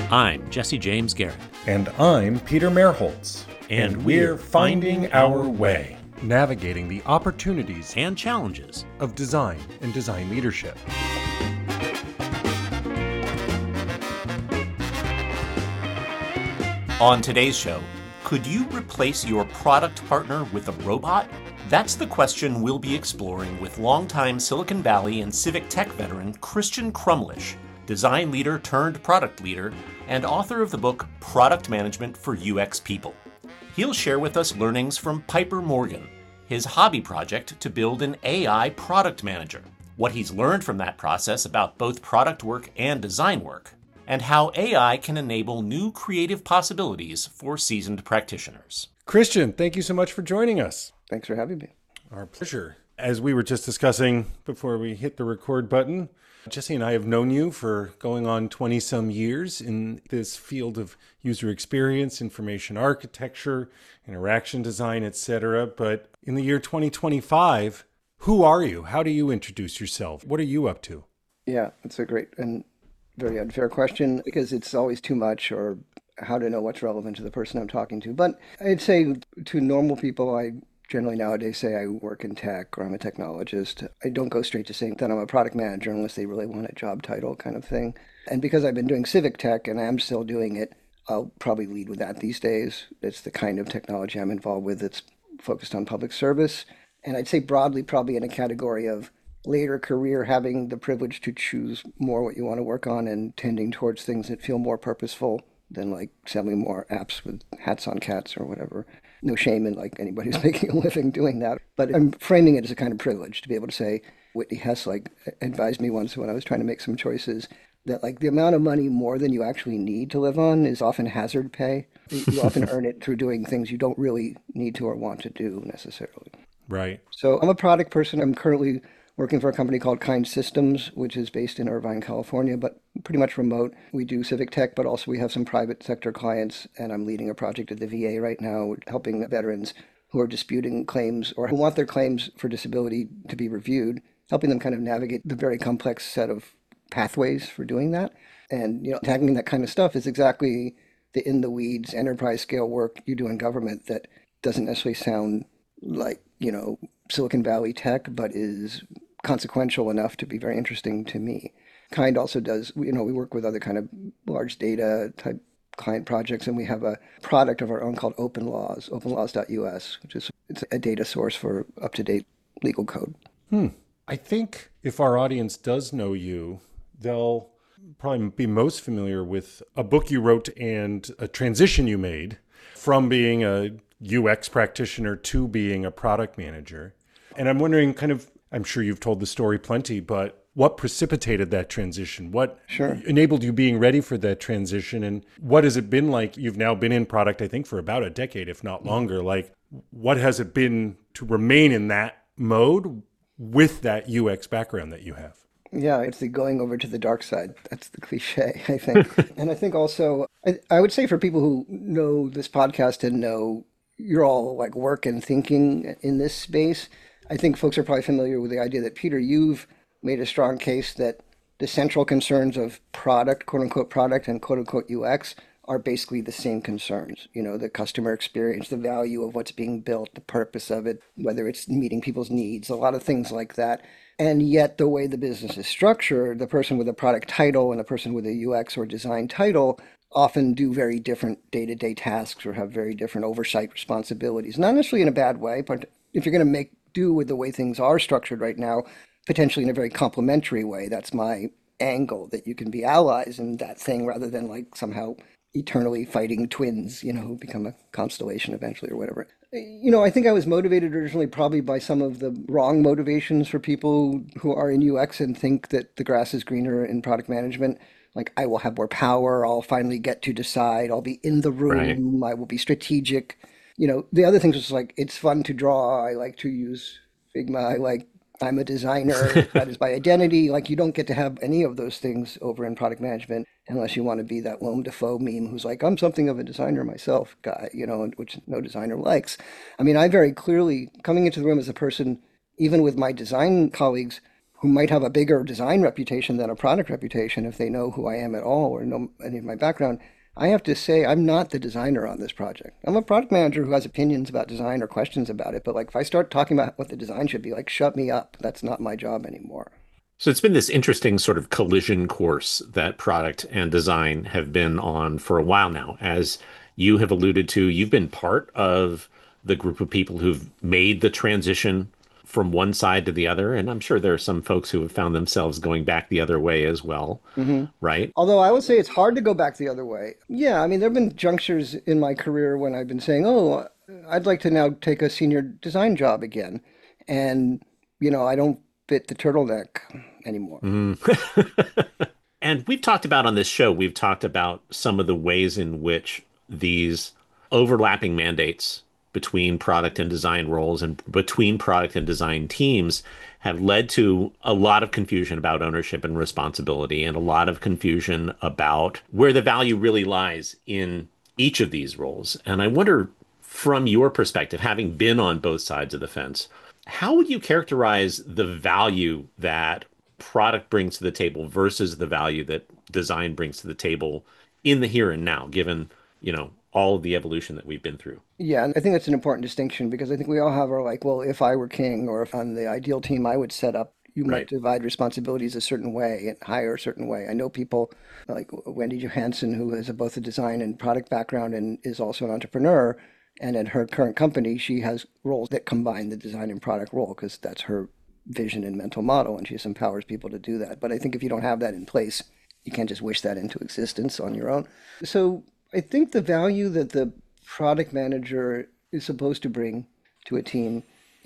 I'm Jesse James Garrett. And I'm Peter Merholtz. And we're finding our way, navigating the opportunities and challenges of design and design leadership. On today's show, could you replace your product partner with a robot? That's the question we'll be exploring with longtime Silicon Valley and civic tech veteran Christian Crumlish, design leader turned product leader, and author of the book Product Management for UX People. He'll share with us learnings from Piper Morgan, his hobby project to build an AI product manager, what he's learned from that process about both product work and design work, and how AI can enable new creative possibilities for seasoned practitioners. Christian, thank you so much for joining us. Thanks for having me. Our pleasure. As we were just discussing before we hit the record button, Jesse and I have known you for going on 20-some years in this field of user experience, information architecture, interaction design, etc. But in the year 2025, who are you? How do you introduce yourself? What are you up to? Yeah, that's a great and very unfair question because it's always too much or how to know what's relevant to the person I'm talking to. But I'd say to normal people, I generally nowadays say I work in tech or I'm a technologist. I don't go straight to saying that I'm a product manager unless they really want a job title kind of thing. And because I've been doing civic tech and I'm still doing it, I'll probably lead with that these days. It's the kind of technology I'm involved with that's focused on public service. And I'd say broadly probably in a category of later career having the privilege to choose more what you want to work on and tending towards things that feel more purposeful than like selling more apps with hats on cats or whatever. No shame in like anybody who's making a living doing that. But I'm framing it as a kind of privilege to be able to say, Whitney Hess like advised me once when I was trying to make some choices that like the amount of money more than you actually need to live on is often hazard pay. You often earn it through doing things you don't really need to or want to do necessarily. Right. So I'm a product person. I'm currently working for a company called Kind Systems, which is based in Irvine, California, but pretty much remote. We do civic tech, but also we have some private sector clients, and I'm leading a project at the VA right now, helping veterans who are disputing claims or who want their claims for disability to be reviewed, helping them kind of navigate the very complex set of pathways for doing that. And, tackling that kind of stuff is exactly the in-the-weeds enterprise scale work you do in government that doesn't necessarily sound like, Silicon Valley tech, but is consequential enough to be very interesting to me. Kind also does, we work with other kind of large data type client projects, and we have a product of our own called OpenLaws, openlaws.us, which is it's a data source for up-to-date legal code. I think if our audience does know you, they'll probably be most familiar with a book you wrote and a transition you made from being a UX practitioner to being a product manager. And I'm wondering I'm sure you've told the story plenty, but what precipitated that transition? What enabled you being ready for that transition? And what has it been like? You've now been in product, I think, for about a decade, if not longer. Like, what has it been to remain in that mode with that UX background that you have? Yeah, it's the going over to the dark side. That's the cliche, I think. And I think also, I would say for people who know this podcast and know you're all like work and thinking in this space, I think folks are probably familiar with the idea that, Peter, you've made a strong case that the central concerns of product, quote unquote product, and quote unquote UX are basically the same concerns. The customer experience, the value of what's being built, the purpose of it, whether it's meeting people's needs, a lot of things like that. And yet the way the business is structured, the person with a product title and a person with a UX or design title often do very different day-to-day tasks or have very different oversight responsibilities. Not necessarily in a bad way, but if you're going to make do with the way things are structured right now, potentially in a very complementary way, that's my angle, that you can be allies in that thing rather than like somehow eternally fighting twins, who become a constellation eventually or whatever. I think I was motivated originally probably by some of the wrong motivations for people who are in UX and think that the grass is greener in product management. Like, I will have more power, I'll finally get to decide, I'll be in the room, right. I will be strategic. The other things was like, it's fun to draw, I like to use Figma, I'm a designer, that is my identity. Like, you don't get to have any of those things over in product management unless you want to be that Willem Dafoe meme who's like, I'm something of a designer myself guy, which no designer likes. I mean, I very clearly, coming into the room as a person, even with my design colleagues, who might have a bigger design reputation than a product reputation if they know who I am at all or know any of my background. I have to say I'm not the designer on this project. I'm a product manager who has opinions about design or questions about it. But like if I start talking about what the design should be, like shut me up. That's not my job anymore. So it's been this interesting sort of collision course that product and design have been on for a while now. As you have alluded to, you've been part of the group of people who've made the transition from one side to the other. And I'm sure there are some folks who have found themselves going back the other way as well, right? Although I would say it's hard to go back the other way. Yeah, I mean, there have been junctures in my career when I've been saying, oh, I'd like to now take a senior design job again. And, I don't fit the turtleneck anymore. And we've talked about on this show, we've talked about some of the ways in which these overlapping mandates between product and design roles and between product and design teams have led to a lot of confusion about ownership and responsibility and a lot of confusion about where the value really lies in each of these roles. And I wonder, from your perspective, having been on both sides of the fence, how would you characterize the value that product brings to the table versus the value that design brings to the table in the here and now, given, all of the evolution that we've been through? Yeah, and I think that's an important distinction because I think we all have our like, well, if I were king or if on the ideal team I would set up, you might Right. divide responsibilities a certain way and hire a certain way. I know people like Wendy Johansson, who has both a design and product background and is also an entrepreneur. And at her current company, she has roles that combine the design and product role because that's her vision and mental model, and she just empowers people to do that. But I think if you don't have that in place, you can't just wish that into existence on your own. So I think the value that the product manager is supposed to bring to a team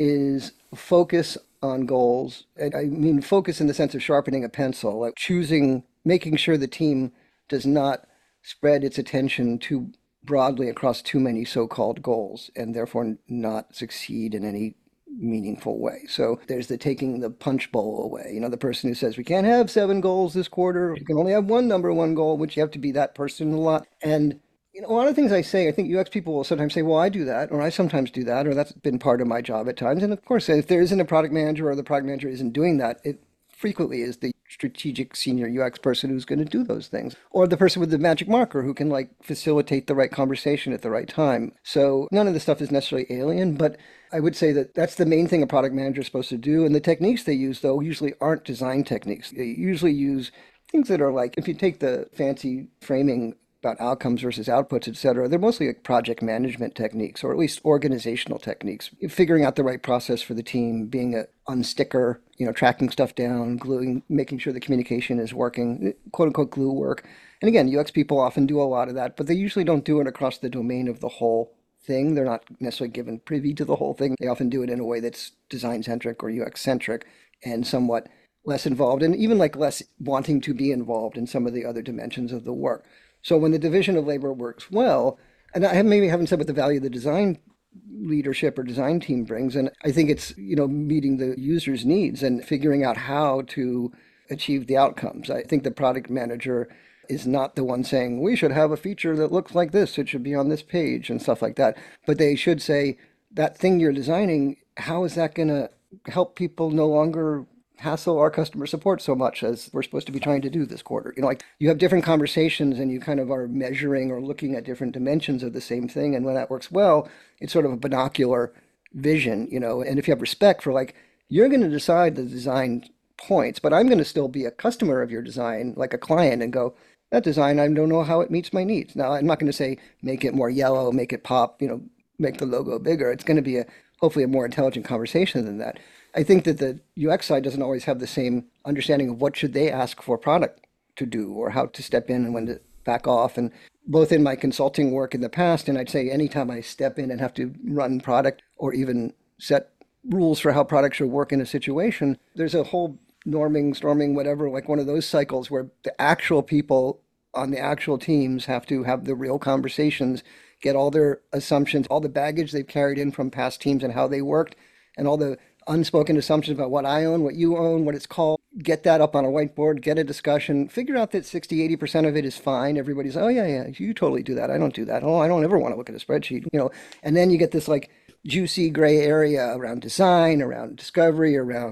is focus on goals. And I mean, focus in the sense of sharpening a pencil, like making sure the team does not spread its attention too broadly across too many so-called goals and therefore not succeed in any meaningful way. So there's the taking the punch bowl away. The person who says we can't have 7 goals this quarter. You can only have one number one goal, which you have to be that person a lot. And a lot of things I say, I think UX people will sometimes say, well, I do that, or I sometimes do that, or that's been part of my job at times. And of course, if there isn't a product manager or the product manager isn't doing that, it frequently is the strategic senior UX person who's going to do those things, or the person with the magic marker who can like facilitate the right conversation at the right time. So none of this stuff is necessarily alien, but I would say that that's the main thing a product manager is supposed to do. And the techniques they use, though, usually aren't design techniques. They usually use things that are like, if you take the fancy framing about outcomes versus outputs, et cetera, they're mostly like project management techniques, or at least organizational techniques. Figuring out the right process for the team, being a unsticker, tracking stuff down, gluing, making sure the communication is working, quote unquote glue work. And again, UX people often do a lot of that, but they usually don't do it across the domain of the whole thing. They're not necessarily given privy to the whole thing. They often do it in a way that's design centric or UX centric and somewhat less involved, and even like less wanting to be involved in some of the other dimensions of the work. So when the division of labor works well, and I maybe haven't said what the value of the design leadership or design team brings, and I think it's meeting the user's needs and figuring out how to achieve the outcomes. I think the product manager is not the one saying we should have a feature that looks like this, it should be on this page and stuff like that, but they should say that thing you're designing, how is that going to help people no longer hassle our customer support so much as we're supposed to be trying to do this quarter? Like you have different conversations and you kind of are measuring or looking at different dimensions of the same thing. And when that works well, it's sort of a binocular vision, and if you have respect for like, you're going to decide the design points, but I'm going to still be a customer of your design, like a client, and go, that design, I don't know how it meets my needs. Now, I'm not going to say, make it more yellow, make it pop, make the logo bigger. It's going to be hopefully a more intelligent conversation than that. I think that the UX side doesn't always have the same understanding of what should they ask for product to do or how to step in and when to back off. And both in my consulting work in the past, and I'd say anytime I step in and have to run product or even set rules for how product should work in a situation, there's a whole norming, storming, whatever, like one of those cycles where the actual people on the actual teams have to have the real conversations, get all their assumptions, all the baggage they've carried in from past teams and how they worked, and all the unspoken assumptions about what I own, what you own, what it's called, get that up on a whiteboard, get a discussion, figure out that 60-80% of it is fine. Everybody's, oh yeah, you totally do that. I don't do that. Oh, I don't ever want to look at a spreadsheet, and then you get this like juicy gray area around design, around discovery, around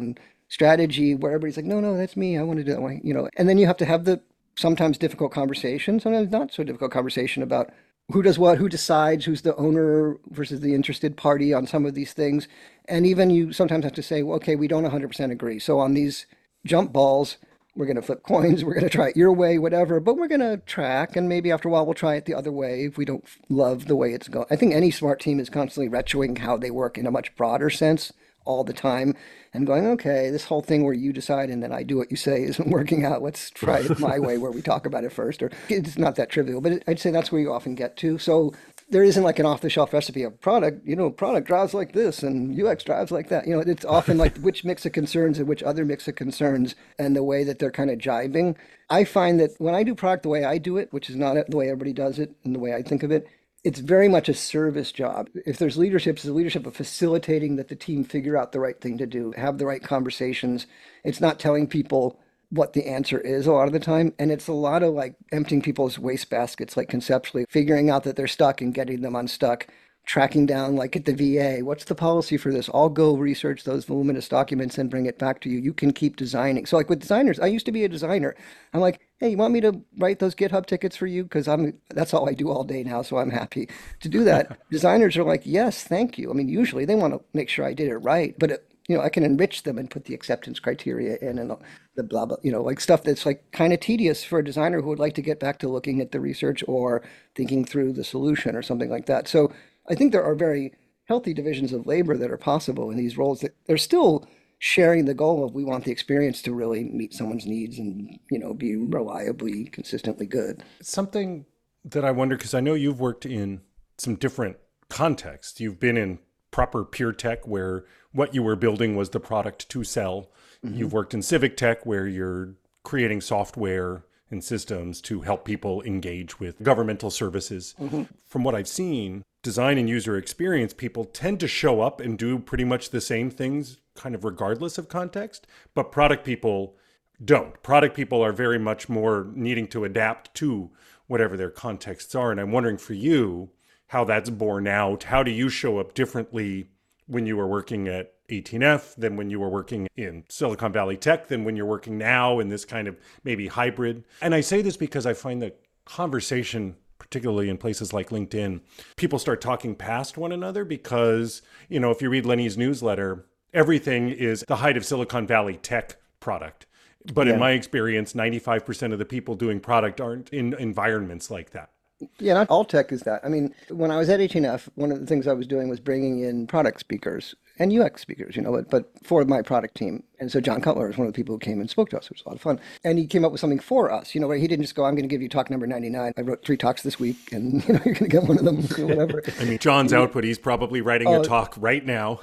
strategy where everybody's like, no, no, that's me. I want to do that way, and then you have to have the sometimes difficult conversation, sometimes not so difficult conversation about who does what, who decides, who's the owner versus the interested party on some of these things. And even you sometimes have to say, well, okay, we don't 100% agree. So on these jump balls, we're going to flip coins, we're going to try it your way, whatever, but we're going to track. And maybe after a while, we'll try it the other way if we don't love the way it's going. I think any smart team is constantly retroing how they work in a much broader sense all the time and going, okay, this whole thing where you decide and then I do what you say isn't working out. Let's try it my way where we talk about it first. Or it's not that trivial, but I'd say that's where you often get to. So there isn't like an off-the-shelf recipe of product, product drives like this and UX drives like that. It's often like which mix of concerns and which other mix of concerns and the way that they're kind of jibing. I find that when I do product the way I do it, which is not the way everybody does it and the way I think of it, it's very much a service job. If there's leadership, it's the leadership of facilitating that the team figure out the right thing to do, have the right conversations. It's not telling people what the answer is a lot of the time. And it's a lot of like emptying people's wastebaskets, like conceptually figuring out that they're stuck and getting them unstuck, tracking down like at the VA, what's the policy for this? I'll go research those voluminous documents and bring it back to you. You can keep designing. So like with designers, I used to be a designer. I'm like, hey, you want me to write those GitHub tickets for you? Because that's all I do all day now, so I'm happy to do that. Designers are like, yes, thank you. I mean, usually they want to make sure I did it right, but I can enrich them and put the acceptance criteria in and the blah, blah, like stuff that's like kind of tedious for a designer who would like to get back to looking at the research or thinking through the solution or something like that. So I think there are very healthy divisions of labor that are possible in these roles that they're still sharing the goal of we want the experience to really meet someone's needs and, be reliably, consistently good. Something that I wonder, because I know you've worked in some different contexts. You've been in proper peer tech where what you were building was the product to sell. Mm-hmm. You've worked in civic tech where you're creating software and systems to help people engage with governmental services. Mm-hmm. From what I've seen, design and user experience, people tend to show up and do pretty much the same things, kind of regardless of context, but product people don't. Product people are very much more needing to adapt to whatever their contexts are. And I'm wondering for you, how that's borne out. How do you show up differently when you were working at 18F than when you were working in Silicon Valley Tech than when you're working now in this kind of maybe hybrid? And I say this because I find the conversation, particularly in places like LinkedIn, people start talking past one another because, if you read Lenny's newsletter, everything is the height of Silicon Valley Tech product. But in my experience, 95% of the people doing product aren't in environments like that. Yeah, not all tech is that. I mean, when I was at H&F, one of the things I was doing was bringing in product speakers and UX speakers, but for my product team. And so John Cutler was one of the people who came and spoke to us. It was a lot of fun. And he came up with something for us, where he didn't just go, I'm going to give you talk number 99. I wrote 3 talks this week and, you're going to get one of them, whatever. I mean, John's output, he's probably writing your talk right now.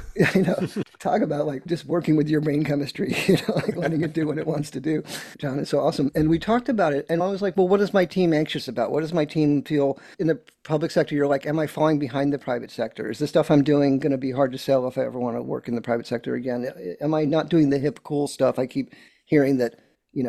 Talk about like just working with your brain chemistry, like letting it do what it wants to do. John is so awesome. And we talked about it. And I was like, well, what is my team anxious about? What does my team feel in the public sector? You're like, am I falling behind the private sector? Is the stuff I'm doing going to be hard to sell if I ever want to work in the private sector again? Am I not doing the hip, cool stuff? I keep hearing that,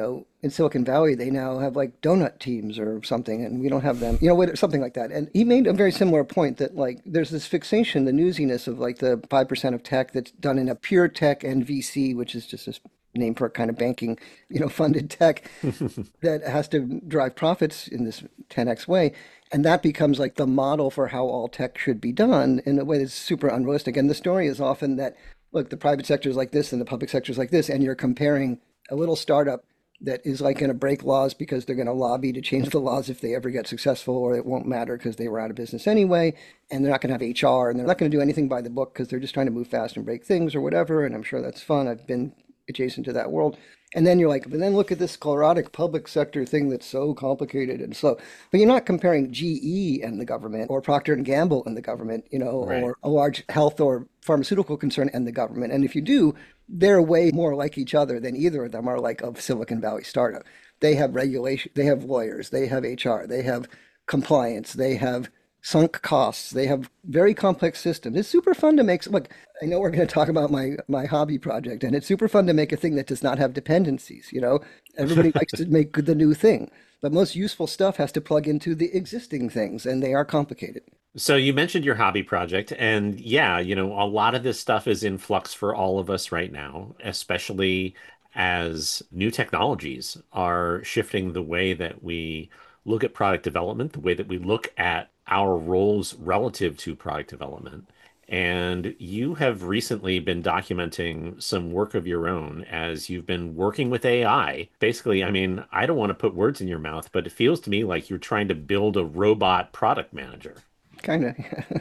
in Silicon Valley, they now have like donut teams or something, and we don't have them, something like that. And he made a very similar point that like there's this fixation, the newsiness of like the 5% of tech that's done in a pure tech and VC, which is just this name for a kind of banking, funded tech that has to drive profits in this 10x way. And that becomes like the model for how all tech should be done in a way that's super unrealistic. And the story is often that, look, the private sector is like this and the public sector is like this, and you're comparing a little startup that is like going to break laws because they're going to lobby to change the laws if they ever get successful, or it won't matter because they were out of business anyway, and they're not going to have HR, and they're not going to do anything by the book because they're just trying to move fast and break things or whatever, and I'm sure that's fun. I've been adjacent to that world. And then you're like, but then look at this sclerotic public sector thing that's so complicated and slow. But you're not comparing GE and the government or Procter and Gamble and the government, right, or a large health or pharmaceutical concern and the government. And if you do, they're way more like each other than either of them are like a Silicon Valley startup. They have regulation, they have lawyers, they have HR, they have compliance, they have sunk costs. They have very complex systems. It's super fun to make. Look, I know we're going to talk about my hobby project, and it's super fun to make a thing that does not have dependencies. Everybody likes to make the new thing, but most useful stuff has to plug into the existing things, and they are complicated. So you mentioned your hobby project, and yeah, a lot of this stuff is in flux for all of us right now, especially as new technologies are shifting the way that we look at product development, the way that we look at our roles relative to product development. And you have recently been documenting some work of your own as you've been working with AI. Basically, I mean, I don't want to put words in your mouth, but it feels to me like you're trying to build a robot product manager. Kind of.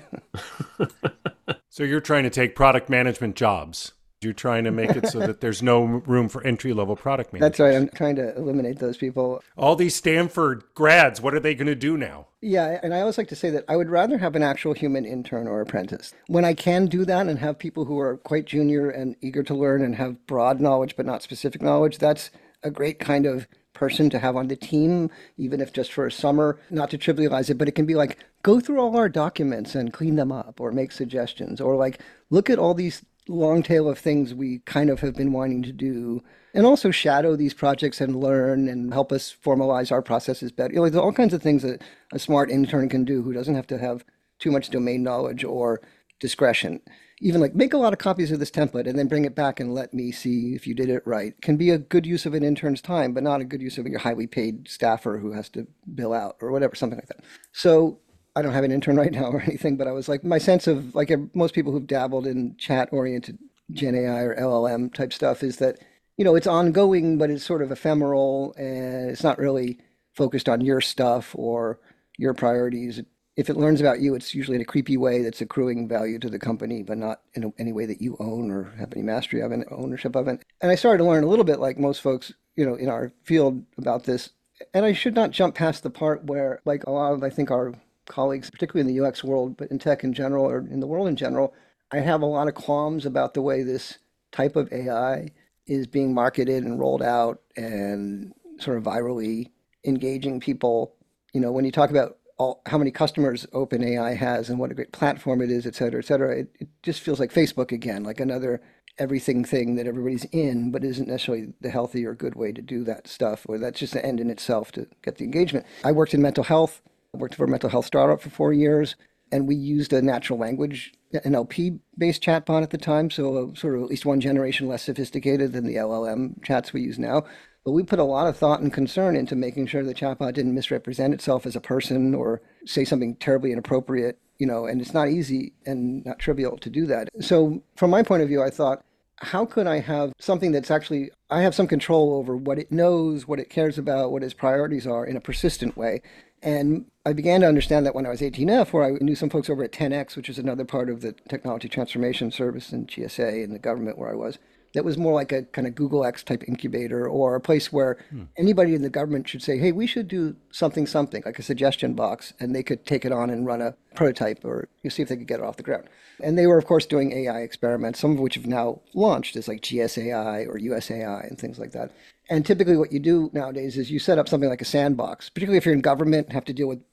So you're trying to take product management jobs. You're trying to make it so that there's no room for entry-level product That's right. managers. I'm trying to eliminate those people. All these Stanford grads, what are they going to do now? Yeah, and I always like to say that I would rather have an actual human intern or apprentice. When I can do that and have people who are quite junior and eager to learn and have broad knowledge but not specific knowledge, that's a great kind of person to have on the team, even if just for a summer. Not to trivialize it, but it can be like, go through all our documents and clean them up or make suggestions, or like, look at all these long tail of things we kind of have been wanting to do, and also shadow these projects and learn and help us formalize our processes better. There's all kinds of things that a smart intern can do who doesn't have to have too much domain knowledge or discretion. Even like make a lot of copies of this template and then bring it back and let me see if you did it right can be a good use of an intern's time, but not a good use of your highly paid staffer who has to bill out or whatever, something like that. So I don't have an intern right now or anything, but I was like, my sense of like most people who've dabbled in chat oriented Gen AI or LLM type stuff is that, it's ongoing, but it's sort of ephemeral and it's not really focused on your stuff or your priorities. If it learns about you, it's usually in a creepy way that's accruing value to the company, but not in any way that you own or have any mastery of and ownership of it. And I started to learn a little bit, like most folks, in our field about this. And I should not jump past the part where, like a lot of, I think, our colleagues, particularly in the UX world, but in tech in general or in the world in general, I have a lot of qualms about the way this type of AI is being marketed and rolled out and sort of virally engaging people. When you talk about how many customers OpenAI has and what a great platform it is, et cetera, it just feels like Facebook again, like another everything thing that everybody's in, but isn't necessarily the healthy or good way to do that stuff, or that's just an end in itself to get the engagement. I worked in mental health. I worked for a mental health startup for 4 years, and we used a natural language NLP-based chatbot at the time, so sort of at least one generation less sophisticated than the LLM chats we use now. But we put a lot of thought and concern into making sure the chatbot didn't misrepresent itself as a person or say something terribly inappropriate, and it's not easy and not trivial to do that. So from my point of view, I thought, how could I have something that's actually, I have some control over what it knows, what it cares about, what its priorities are in a persistent way. And I began to understand that when I was 18F, where I knew some folks over at 10X, which is another part of the technology transformation service in GSA in the government where I was, that was more like a kind of Google X type incubator or a place where anybody in the government should say, hey, we should do something, like a suggestion box, and they could take it on and run a prototype or you see if they could get it off the ground. And they were, of course, doing AI experiments, some of which have now launched as like GSAI or USAI and things like that. And typically what you do nowadays is you set up something like a sandbox, particularly if you're in government, have to deal with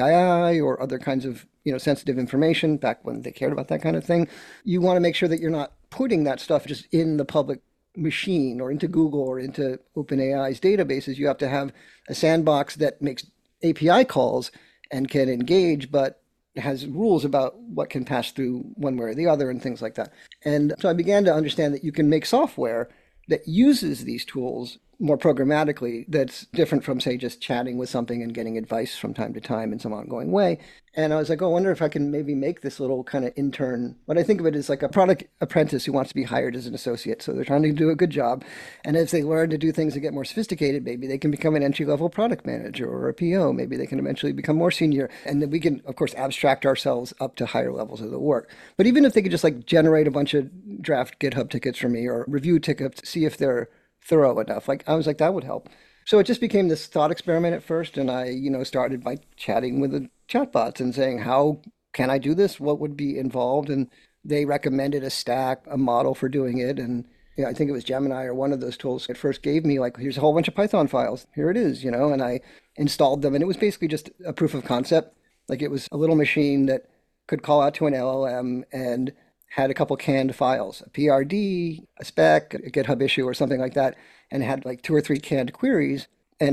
PII or other kinds of sensitive information back when they cared about that kind of thing. You want to make sure that you're not putting that stuff just in the public machine or into Google or into OpenAI's databases. You have to have a sandbox that makes API calls and can engage, but has rules about what can pass through one way or the other and things like that. And so I began to understand that you can make software that uses these tools more programmatically that's different from, say, just chatting with something and getting advice from time to time in some ongoing way. And I was like, oh, I wonder if I can maybe make this little kind of intern. What I think of it is like a product apprentice who wants to be hired as an associate. So they're trying to do a good job. And as they learn to do things that get more sophisticated, maybe they can become an entry-level product manager or a PO. Maybe they can eventually become more senior. And then we can, of course, abstract ourselves up to higher levels of the work. But even if they could just like generate a bunch of draft GitHub tickets for me or review tickets, see if they're thorough enough. Like I was like, that would help. So it just became this thought experiment at first. And I, started by chatting with the chatbots and saying, how can I do this? What would be involved? And they recommended a stack, a model for doing it. And I think it was Gemini or one of those tools at first gave me like, here's a whole bunch of Python files. Here it is, and I installed them. And it was basically just a proof of concept. Like it was a little machine that could call out to an LLM and had a couple canned files, a PRD, a spec, a GitHub issue or something like that, and had like 2 or 3 canned queries. And it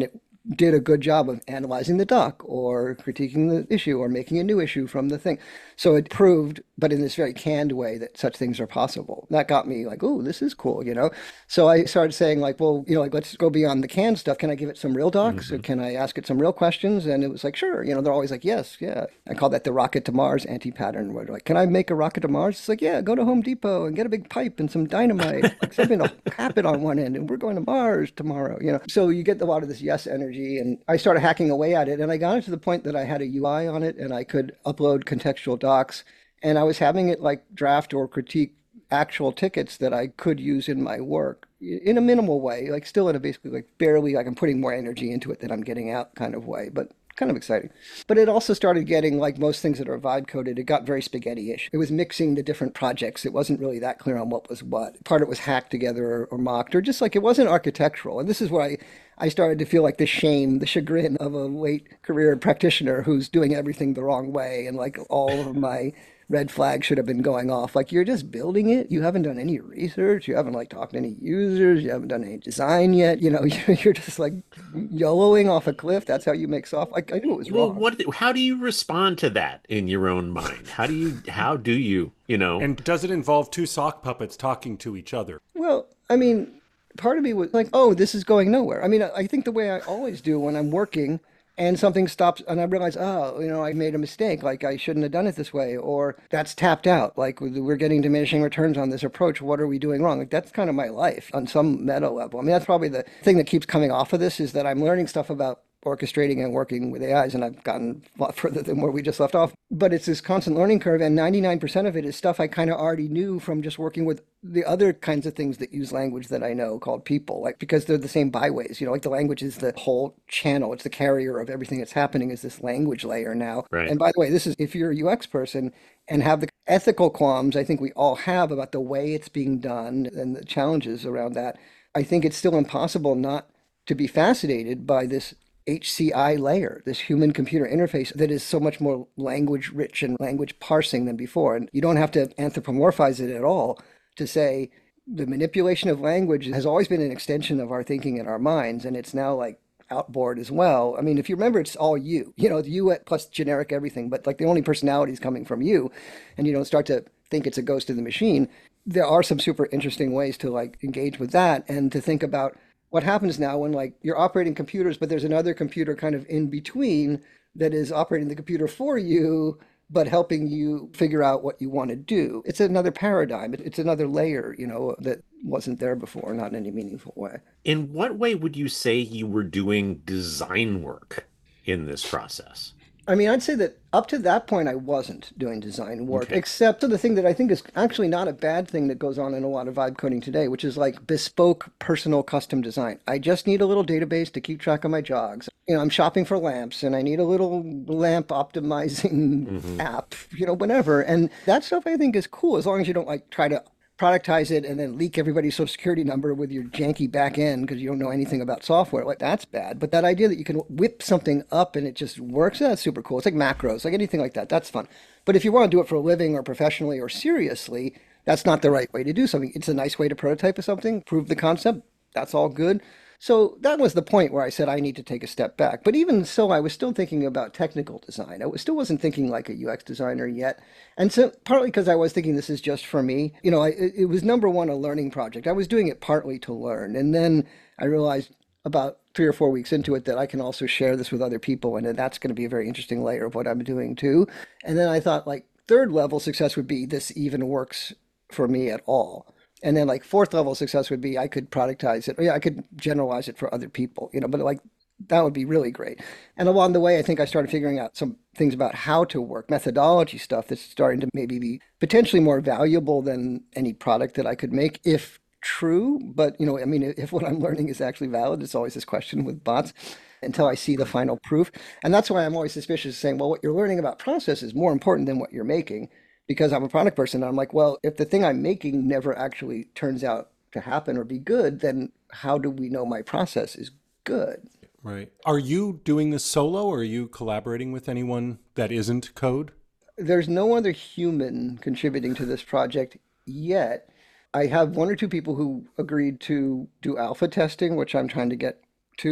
did a good job of analyzing the doc or critiquing the issue or making a new issue from the thing. So it proved, but in this very canned way, that such things are possible. That got me like, oh, this is cool, you know? So I started saying like, well, you know, like, let's go beyond the canned stuff. Can I give it some real docs? Or can I ask it some real questions? And it was like, sure. You know, they're always like, yes, yeah. I call that the rocket to Mars anti-pattern, where they're like, can I make a rocket to Mars? It's like, yeah, go to Home Depot and get a big pipe and some dynamite, like something to cap it on one end, and we're going to Mars tomorrow, you know? So you get a lot of this yes energy, and I started hacking away at it, and I got it to the point that I had a UI on it, and I could upload contextual docs, and I was having it like draft or critique actual tickets that I could use in my work in a minimal way, like still in a basically like barely like I'm putting more energy into it than I'm getting out kind of way, but kind of exciting. But it also started getting, like most things that are vibe coded, it got very spaghetti-ish. It was mixing the different projects. It wasn't really that clear on what was what. Part of it was hacked together or mocked, or just like it wasn't architectural. And this is where I started to feel like the shame, the chagrin of a late career practitioner who's doing everything the wrong way. And like all of my red flags should have been going off. Like, you're just building it. You haven't done any research. You haven't like talked to any users. You haven't done any design yet. You know, you're just like YOLOing off a cliff. That's how you make software. I knew it was wrong. How do you respond to that in your own mind? How do you, you know? And does it involve two sock puppets talking to each other? Well, I mean, part of me was like, oh, this is going nowhere. I mean, I think the way I always do when I'm working and something stops and I realize, oh, you know, I made a mistake. Like, I shouldn't have done it this way, or that's tapped out. Like, we're getting diminishing returns on this approach. What are we doing wrong? Like, that's kind of my life on some meta level. I mean, that's probably the thing that keeps coming off of this, is that I'm learning stuff about orchestrating and working with AIs, and I've gotten a lot further than where we just left off. But it's this constant learning curve, and 99% of it is stuff I kind of already knew from just working with the other kinds of things that use language that I know called people, like, because they're the same byways. You know, like the language is the whole channel. It's the carrier of everything that's happening, is this language layer now. Right. And by the way, this is if you're a UX person and have the ethical qualms I think we all have about the way it's being done and the challenges around that, I think it's still impossible not to be fascinated by this HCI layer, this human computer interface that is so much more language rich and language parsing than before. And you don't have to anthropomorphize it at all to say the manipulation of language has always been an extension of our thinking and our minds. And it's now like outboard as well. I mean, if you remember, it's all you, the you plus generic everything, but like the only personality is coming from you, and you don't start to think it's a ghost of the machine. There are some super interesting ways to like engage with that and to think about what happens now when like you're operating computers, but there's another computer kind of in between that is operating the computer for you, but helping you figure out what you want to do. It's another paradigm. It's another layer, that wasn't there before, not in any meaningful way. In what way would you say you were doing design work in this process? I mean, I'd say that up to that point, I wasn't doing design work, Okay. except for the thing that I think is actually not a bad thing that goes on in a lot of vibe coding today, which is like bespoke personal custom design. I just need a little database to keep track of my jogs. I'm shopping for lamps and I need a little lamp optimizing app, whatever. And that stuff I think is cool, as long as you don't like try to productize it and then leak everybody's social security number with your janky back end because you don't know anything about software. Like, that's bad. But that idea that you can whip something up and it just works, that's super cool. It's like macros, like anything like that. That's fun. But if you want to do it for a living or professionally or seriously, that's not the right way to do something. It's a nice way to prototype of something, prove the concept. That's all good. So that was the point where I said I need to take a step back. But even so, I was still thinking about technical design. Still wasn't thinking like a UX designer yet. And so partly because I was thinking this is just for me, it was number one, a learning project. I was doing it partly to learn. And then I realized about 3 or 4 weeks into it that I can also share this with other people. And that's going to be a very interesting layer of what I'm doing too. And then I thought like third level success would be this even works for me at all. And then like fourth level success would be I could productize it. Or, yeah, I could generalize it for other people, but like that would be really great. And along the way, I think I started figuring out some things about how to work, methodology stuff that's starting to maybe be potentially more valuable than any product that I could make if true. But, if what I'm learning is actually valid, it's always this question with bots until I see the final proof. And that's why I'm always suspicious of saying, well, what you're learning about process is more important than what you're making. Because I'm a product person, and I'm like, well, if the thing I'm making never actually turns out to happen or be good, then how do we know my process is good? Right. Are you doing this solo, or are you collaborating with anyone that isn't code? There's no other human contributing to this project yet. I have 1 or 2 people who agreed to do alpha testing, which I'm trying to get to.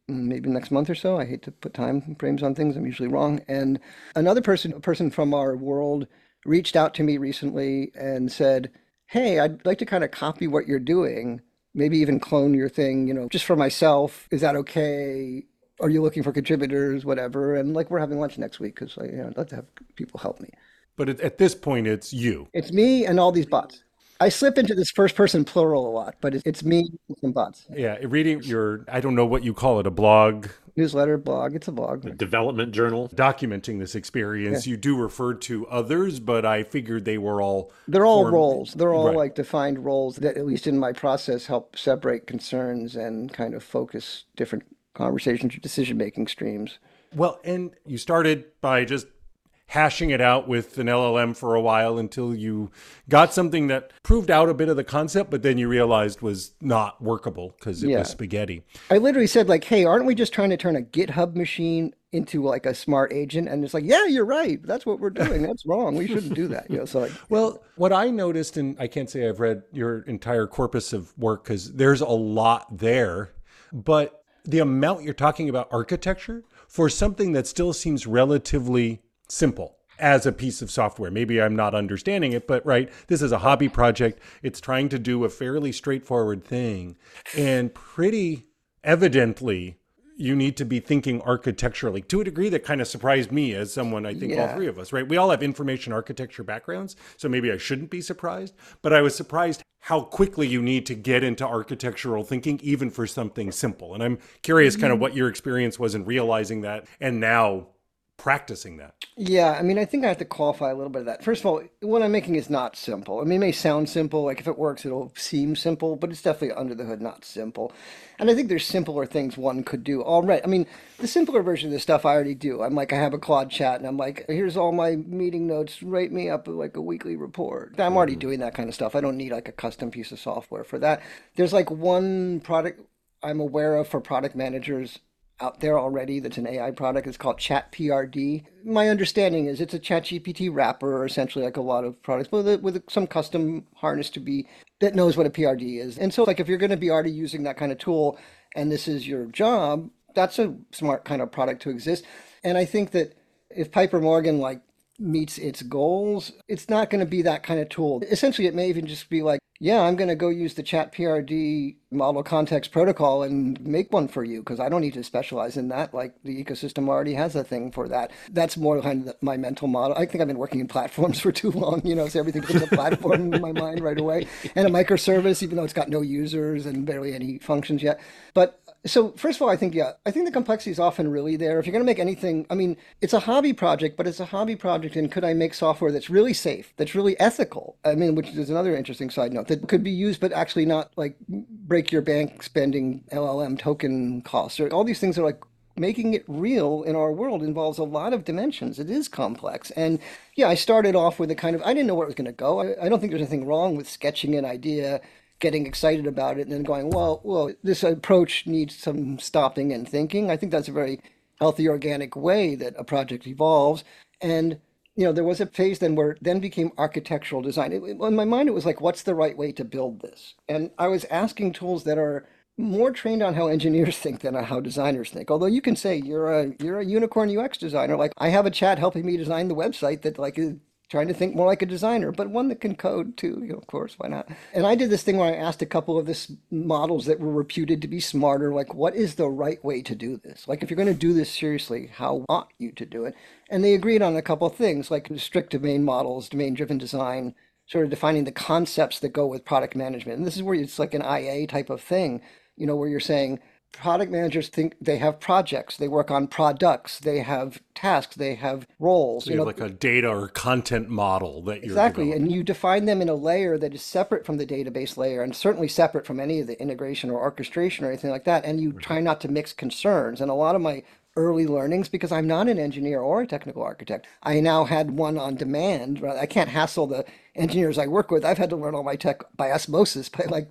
maybe next month or so. I hate to put time frames on things. I'm usually wrong. And another person, a person from our world, reached out to me recently and said, "Hey, I'd like to kind of copy what you're doing, maybe even clone your thing, just for myself. Is that okay? Are you looking for contributors, whatever?" And like we're having lunch next week because I'd love to have people help me. But at this point, it's you. It's me and all these bots. I slip into this first person plural a lot, but it's me and some bots. Yeah, reading your, I don't know what you call it, a blog, Newsletter, blog. It's a blog. The development journal. documenting this experience. You do refer to others, but I figured they were all. They're all roles. They're all Right. like defined roles that, at least in my process, help separate concerns and kind of focus different conversations or decision-making streams. Well, and you started by just hashing it out with an LLM for a while until you got something that proved out a bit of the concept, but then you realized was not workable because it was spaghetti. I literally said like, "Hey, aren't we just trying to turn a GitHub machine into like a smart agent?" And it's like, "Yeah, you're right. That's what we're doing. That's wrong. We shouldn't do that." So like, Well, what I noticed, and I can't say I've read your entire corpus of work because there's a lot there, but the amount you're talking about architecture for something that still seems relatively simple as a piece of software. Maybe I'm not understanding it, but right, this is a hobby project. It's trying to do a fairly straightforward thing. And pretty evidently, you need to be thinking architecturally to a degree that kind of surprised me as someone, I think all three of us, right? We all have information architecture backgrounds, so maybe I shouldn't be surprised, but I was surprised how quickly you need to get into architectural thinking, even for something simple. And I'm curious kind of what your experience was in realizing that and now practicing that. yeah, I mean, I think I have to qualify a little bit of that. First of all, what I'm making is not simple. I mean, it may sound simple, like if it works, it'll seem simple, but it's definitely under the hood, not simple. And I think there's simpler things one could do already. I mean, the simpler version of this stuff I already do. I'm like, I have a Claude chat and I'm like, here's all my meeting notes, write me up like a weekly report. I'm already doing that kind of stuff. I don't need like a custom piece of software for that. There's like one product I'm aware of for product managers out there already that's an AI product. It's called Chat PRD. My understanding is it's a ChatGPT wrapper, essentially like a lot of products, but with some custom harness to be that knows what a PRD is. And so like if you're going to be already using that kind of tool and this is your job, that's a smart kind of product to exist. And I think that if Piper Morgan like meets its goals, it's not going to be that kind of tool. Essentially, it may even just be like, yeah, I'm going to go use the Chat PRD model context protocol and make one for you because I don't need to specialize in that. Like the ecosystem already has a thing for that. That's more kind of my mental model. I think I've been working in platforms for too long, so everything becomes a platform in my mind right away. And a microservice, even though it's got no users and barely any functions yet. But so first of all, I think the complexity is often really there. If you're going to make anything, I mean, it's a hobby project, but it's a hobby project. And could I make software that's really safe, that's really ethical? I mean, which is another interesting side note that could be used, but actually not like break your bank spending LLM token costs or all these things are like making it real in our world involves a lot of dimensions. It is complex. And yeah, I started off with a kind of, I didn't know where it was going to go. I don't think there's anything wrong with sketching an idea, getting excited about it, and then going, well, this approach needs some stopping and thinking. I think that's a very healthy, organic way that a project evolves. And there was a phase then where then became architectural design. In my mind, it was like, what's the right way to build this? And I was asking tools that are more trained on how engineers think than on how designers think. Although you can say you're a unicorn UX designer. Like I have a chat helping me design the website that like is trying to think more like a designer, but one that can code too, of course, why not? And I did this thing where I asked a couple of this models that were reputed to be smarter, like, what is the right way to do this? Like, if you're going to do this seriously, how ought you to do it? And they agreed on a couple of things, like strict domain models, domain-driven design, sort of defining the concepts that go with product management. And this is where it's like an IA type of thing, where you're saying, product managers think they have projects, they work on products, they have tasks, they have roles. So you have like a data or content model that you're exactly, developing. and you define them in a layer that is separate from the database layer and certainly separate from any of the integration or orchestration or anything like that. And you try not to mix concerns. And a lot of my early learnings, because I'm not an engineer or a technical architect, I now had one on demand. I can't hassle the engineers I work with. I've had to learn all my tech by osmosis, by like just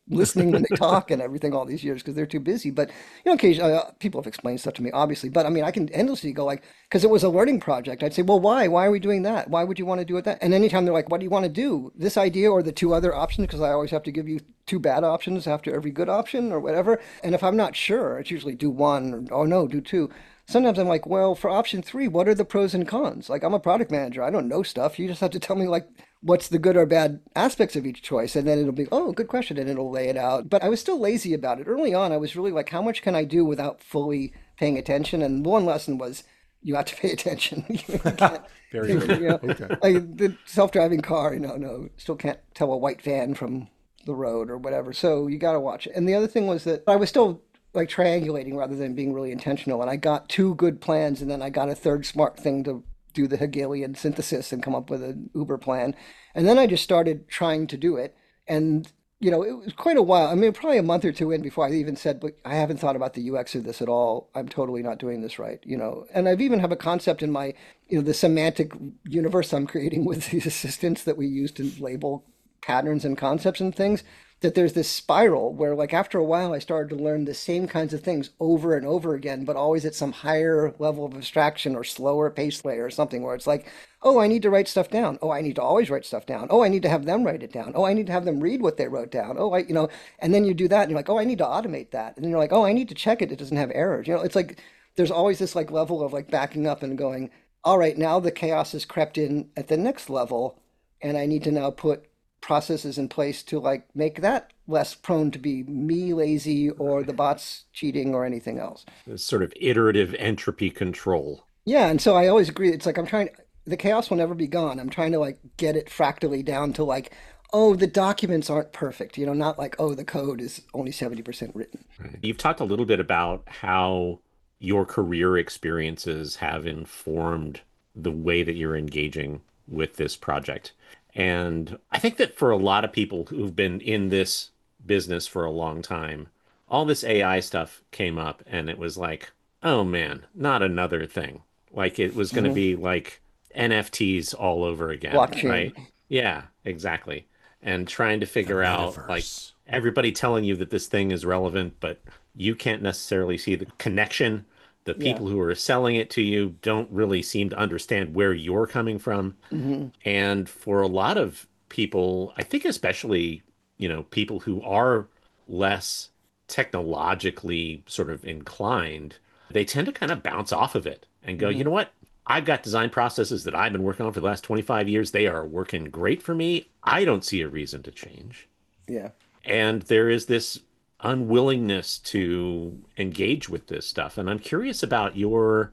listening when they talk and everything all these years because they're too busy. But, occasionally people have explained stuff to me, obviously. But I mean, I can endlessly go like, because it was a learning project. I'd say, well, why? Why are we doing that? Why would you want to do it that? And anytime they're like, what do you want to do? This idea or the two other options? Because I always have to give you two bad options after every good option or whatever. And if I'm not sure, it's usually do one or, oh no, do two. Sometimes I'm like, well, for option 3, what are the pros and cons? Like, I'm a product manager. I don't know stuff. You just have to tell me, like, what's the good or bad aspects of each choice. And then it'll be, oh, good question. And it'll lay it out. But I was still lazy about it. Early on, I was really like, how much can I do without fully paying attention? And one lesson was, you have to pay attention. You can't, Very good. Okay. like the self-driving car, no, still can't tell a white van from the road or whatever. So you got to watch it. And the other thing was that I was still like triangulating rather than being really intentional. And I got 2 good plans, and then I got a third smart thing to do the Hegelian synthesis and come up with an Uber plan. And then I just started trying to do it. And, it was quite a while. I mean, probably a month or 2 in before I even said, but I haven't thought about the UX of this at all. I'm totally not doing this right, And I've even have a concept in my, the semantic universe I'm creating with these assistants that we use to label patterns and concepts and things, that there's this spiral where like after a while I started to learn the same kinds of things over and over again, but always at some higher level of abstraction or slower pace layer or something where it's like, oh, I need to write stuff down. Oh, I need to always write stuff down. Oh, I need to have them write it down. Oh, I need to have them read what they wrote down. Oh, and then you do that and you're like, oh, I need to automate that. And then you're like, oh, I need to check it doesn't have errors. It's like there's always this like level of like backing up and going, all right, now the chaos has crept in at the next level, and I need to now put processes in place to like make that less prone to be me lazy or the bots cheating or anything else. This sort of iterative entropy control. Yeah, and so I always agree. It's like the chaos will never be gone. I'm trying to like get it fractally down to like, oh, the documents aren't perfect. Not like, oh, the code is only 70% written. Right. You've talked a little bit about how your career experiences have informed the way that you're engaging with this project. And I think that for a lot of people who've been in this business for a long time, all this AI stuff came up and it was like, oh man, not another thing. Like it was going to be like NFTs all over again. Blockchain. Right? Yeah, exactly. And trying to figure out like everybody telling you that this thing is relevant, but you can't necessarily see the connection. The people who are selling it to you don't really seem to understand where you're coming from. Mm-hmm. And for a lot of people, I think especially, people who are less technologically sort of inclined, they tend to kind of bounce off of it and go, you know what? I've got design processes that I've been working on for the last 25 years. They are working great for me. I don't see a reason to change. Yeah. And there is this unwillingness to engage with this stuff. And I'm curious about your,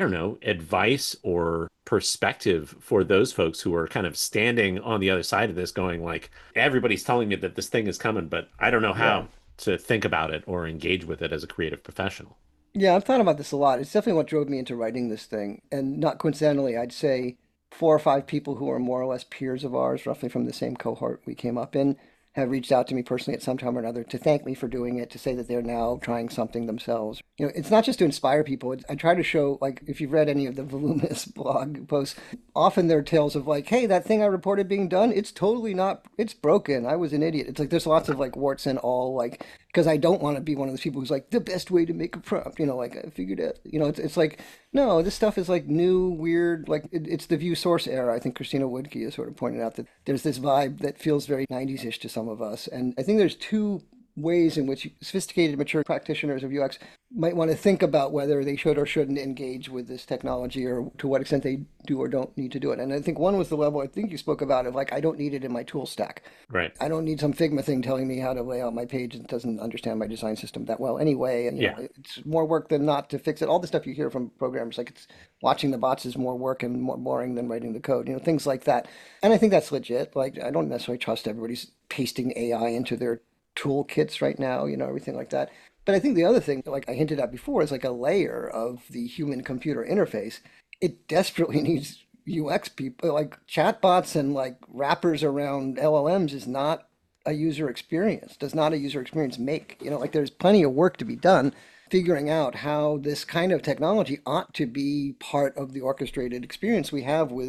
advice or perspective for those folks who are kind of standing on the other side of this going like, everybody's telling me that this thing is coming, but I don't know how to think about it or engage with it as a creative professional. Yeah, I've thought about this a lot. It's definitely what drove me into writing this thing. And not coincidentally, I'd say 4 or 5 people who are more or less peers of ours, roughly from the same cohort we came up in, have reached out to me personally at some time or another to thank me for doing it, to say that they're now trying something themselves. It's not just to inspire people. I try to show, like, if you've read any of the Voluminous blog posts, often there are tales of like, hey, that thing I reported being done, it's totally not, it's broken. I was an idiot. It's like, there's lots of like warts and all, like, because I don't want to be one of those people who's like, the best way to make a prompt, like I figured it, it's like, no, this stuff is like new, weird, like it's the Vue source era. I think Christina Woodkey has sort of pointed out that there's this vibe that feels very 90s-ish to some of us. And I think there's 2 ways in which sophisticated, mature practitioners of UX might want to think about whether they should or shouldn't engage with this technology or to what extent they do or don't need to do it. And I think one was the level I think you spoke about of like, I don't need it in my tool stack. Right. I don't need some Figma thing telling me how to lay out my page and doesn't understand my design system that well anyway. And it's more work than not to fix it. All the stuff you hear from programmers, like it's watching the bots is more work and more boring than writing the code, things like that. And I think that's legit. Like, I don't necessarily trust everybody's pasting AI into their toolkits right now, everything like that. But I think the other thing, like I hinted at before, is like a layer of the human-computer interface. It desperately needs UX people, like chatbots and like wrappers around LLMs is not a user experience, does not a user experience make. Like there's plenty of work to be done figuring out how this kind of technology ought to be part of the orchestrated experience we have with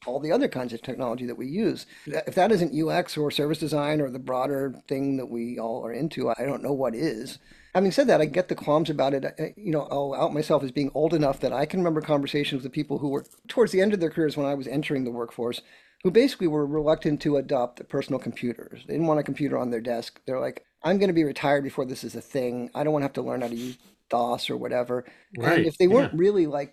all the other kinds of technology that we use. If that isn't UX or service design or the broader thing that we all are into, I don't know what is. Having said that, I get the qualms about it. I'll out myself as being old enough that I can remember conversations with people who were towards the end of their careers when I was entering the workforce, who basically were reluctant to adopt the personal computers. They didn't want a computer on their desk. They're like, I'm going to be retired before this is a thing. I don't want to have to learn how to use DOS or whatever. And Right. if they Yeah. weren't really like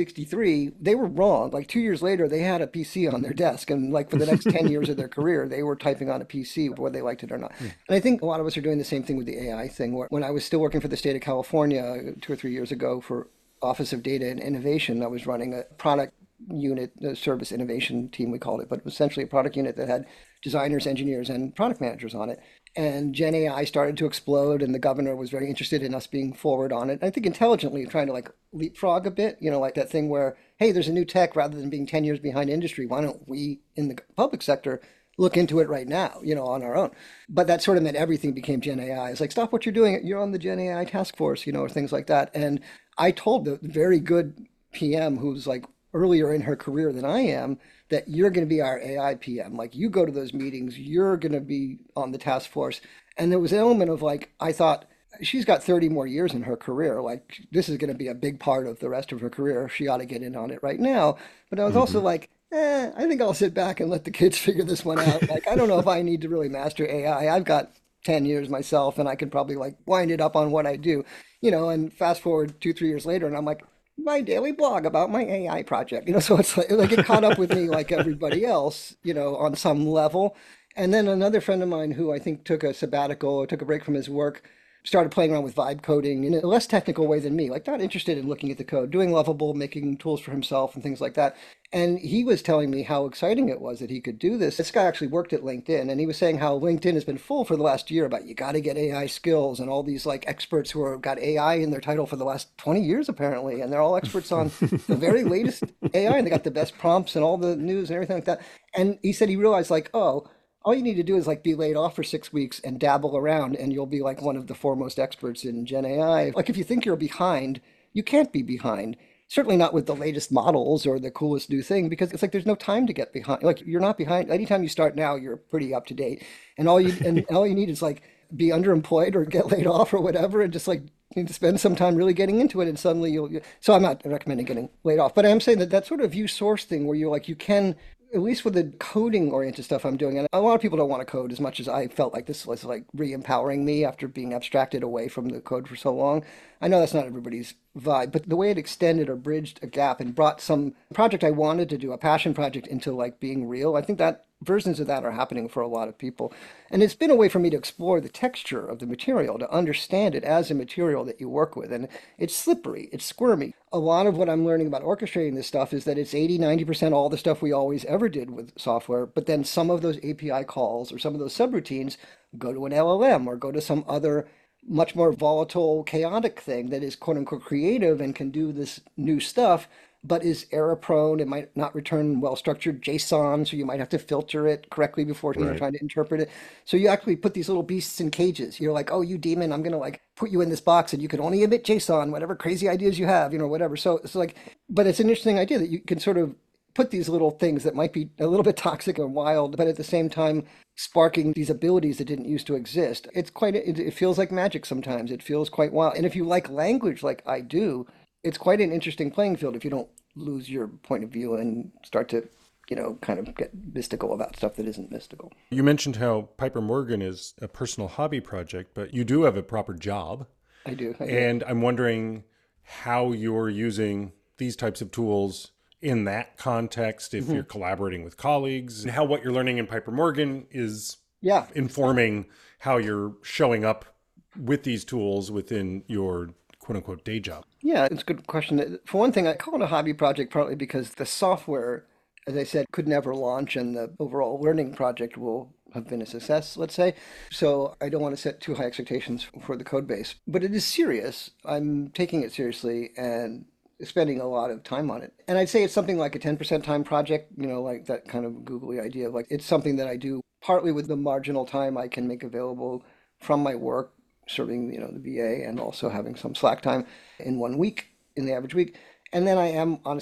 63, they were wrong. Like 2 years later, they had a PC on their desk. And like for the next 10 years of their career, they were typing on a PC, whether they liked it or not. And I think a lot of us are doing the same thing with the AI thing. When I was still working for the state of California 2 or 3 years ago for Office of Data and Innovation, I was running a product unit, a service innovation team, we called it, but it was essentially a product unit that had designers, engineers, and product managers on it. And Gen AI started to explode, and the governor was very interested in us being forward on it. I think intelligently trying to like leapfrog a bit, like that thing where, hey, there's a new tech rather than being 10 years behind industry. Why don't we in the public sector look into it right now, on our own? But that sort of meant everything became Gen AI. It's like, stop what you're doing. You're on the Gen AI task force, or things like that. And I told the very good PM who's like earlier in her career than I am, that you're going to be our AI PM. Like you go to those meetings, you're going to be on the task force. And there was an element of like, I thought she's got 30 more years in her career. Like this is going to be a big part of the rest of her career. She ought to get in on it right now. But I was also like, I think I'll sit back and let the kids figure this one out. Like, I don't know if I need to really master AI. I've got 10 years myself and I can probably like wind it up on what I do, and fast forward 2, 3 years later and I'm like, my daily blog about my AI project, so it's like it caught up with me like everybody else, on some level. And then another friend of mine who I think took a sabbatical or took a break from his work started playing around with vibe coding in a less technical way than me, like not interested in looking at the code, doing Lovable, making tools for himself and things like that. And he was telling me how exciting it was that he could do this. This guy actually worked at LinkedIn, and he was saying how LinkedIn has been full for the last year about you got to get AI skills, and all these like experts who have got AI in their title for the last 20 years apparently, and they're all experts on the very latest AI, and they got the best prompts and all the news and everything like that. And he said he realized like, oh, all you need to do is like be laid off for 6 weeks and dabble around, and you'll be like one of the foremost experts in Gen AI. Like if you think you're behind, you can't be behind. Certainly not with the latest models or the coolest new thing, because it's like there's no time to get behind. Like you're not behind. Anytime you start now, you're pretty up to date. And all you need is like be underemployed or get laid off or whatever, and just like you need to spend some time really getting into it, and suddenly you'll. So I'm not recommending getting laid off, but I'm saying that sort of view source thing where you're like you can. At least with the coding oriented stuff I'm doing, and a lot of people don't want to code as much as I felt like this was like re-empowering me after being abstracted away from the code for so long. I know that's not everybody's vibe, but the way it extended or bridged a gap and brought some project I wanted to do, a passion project, into like being real, I think that versions of that are happening for a lot of people. And it's been a way for me to explore the texture of the material, to understand it as a material that you work with. And it's slippery, it's squirmy. A lot of what I'm learning about orchestrating this stuff is that it's 80-90% all the stuff we always ever did with software, but then some of those API calls or some of those subroutines go to an LLM or go to some other much more volatile, chaotic thing that is quote unquote creative and can do this new stuff, but is error prone. It might not return well structured JSON, so you might have to filter it correctly before even trying to interpret it. So you actually put these little beasts in cages. You're like, oh, you demon, I'm going to like put you in this box and you can only emit JSON, whatever crazy ideas you have, whatever. So it's like, but it's an interesting idea that you can sort of put these little things that might be a little bit toxic and wild, but at the same time sparking these abilities that didn't used to exist. It feels like magic sometimes. It feels quite wild. And if you like language like I do, it's quite an interesting playing field if you don't lose your point of view and start to, kind of get mystical about stuff that isn't mystical. You mentioned how Piper Morgan is a personal hobby project, but you do have a proper job. I do. And I'm wondering how you're using these types of tools in that context, if you're collaborating with colleagues, and how what you're learning in Piper Morgan is informing how you're showing up with these tools within your quote unquote day job. Yeah, it's a good question. For one thing, I call it a hobby project partly because the software, as I said, could never launch, and the overall learning project will have been a success, let's say. So I don't want to set too high expectations for the code base, but it is serious. I'm taking it seriously and spending a lot of time on it. And I'd say it's something like a 10% time project, like that kind of googly idea of like, it's something that I do partly with the marginal time I can make available from my work, serving, the VA, and also having some slack time in 1 week, in the average week. And then I am honestly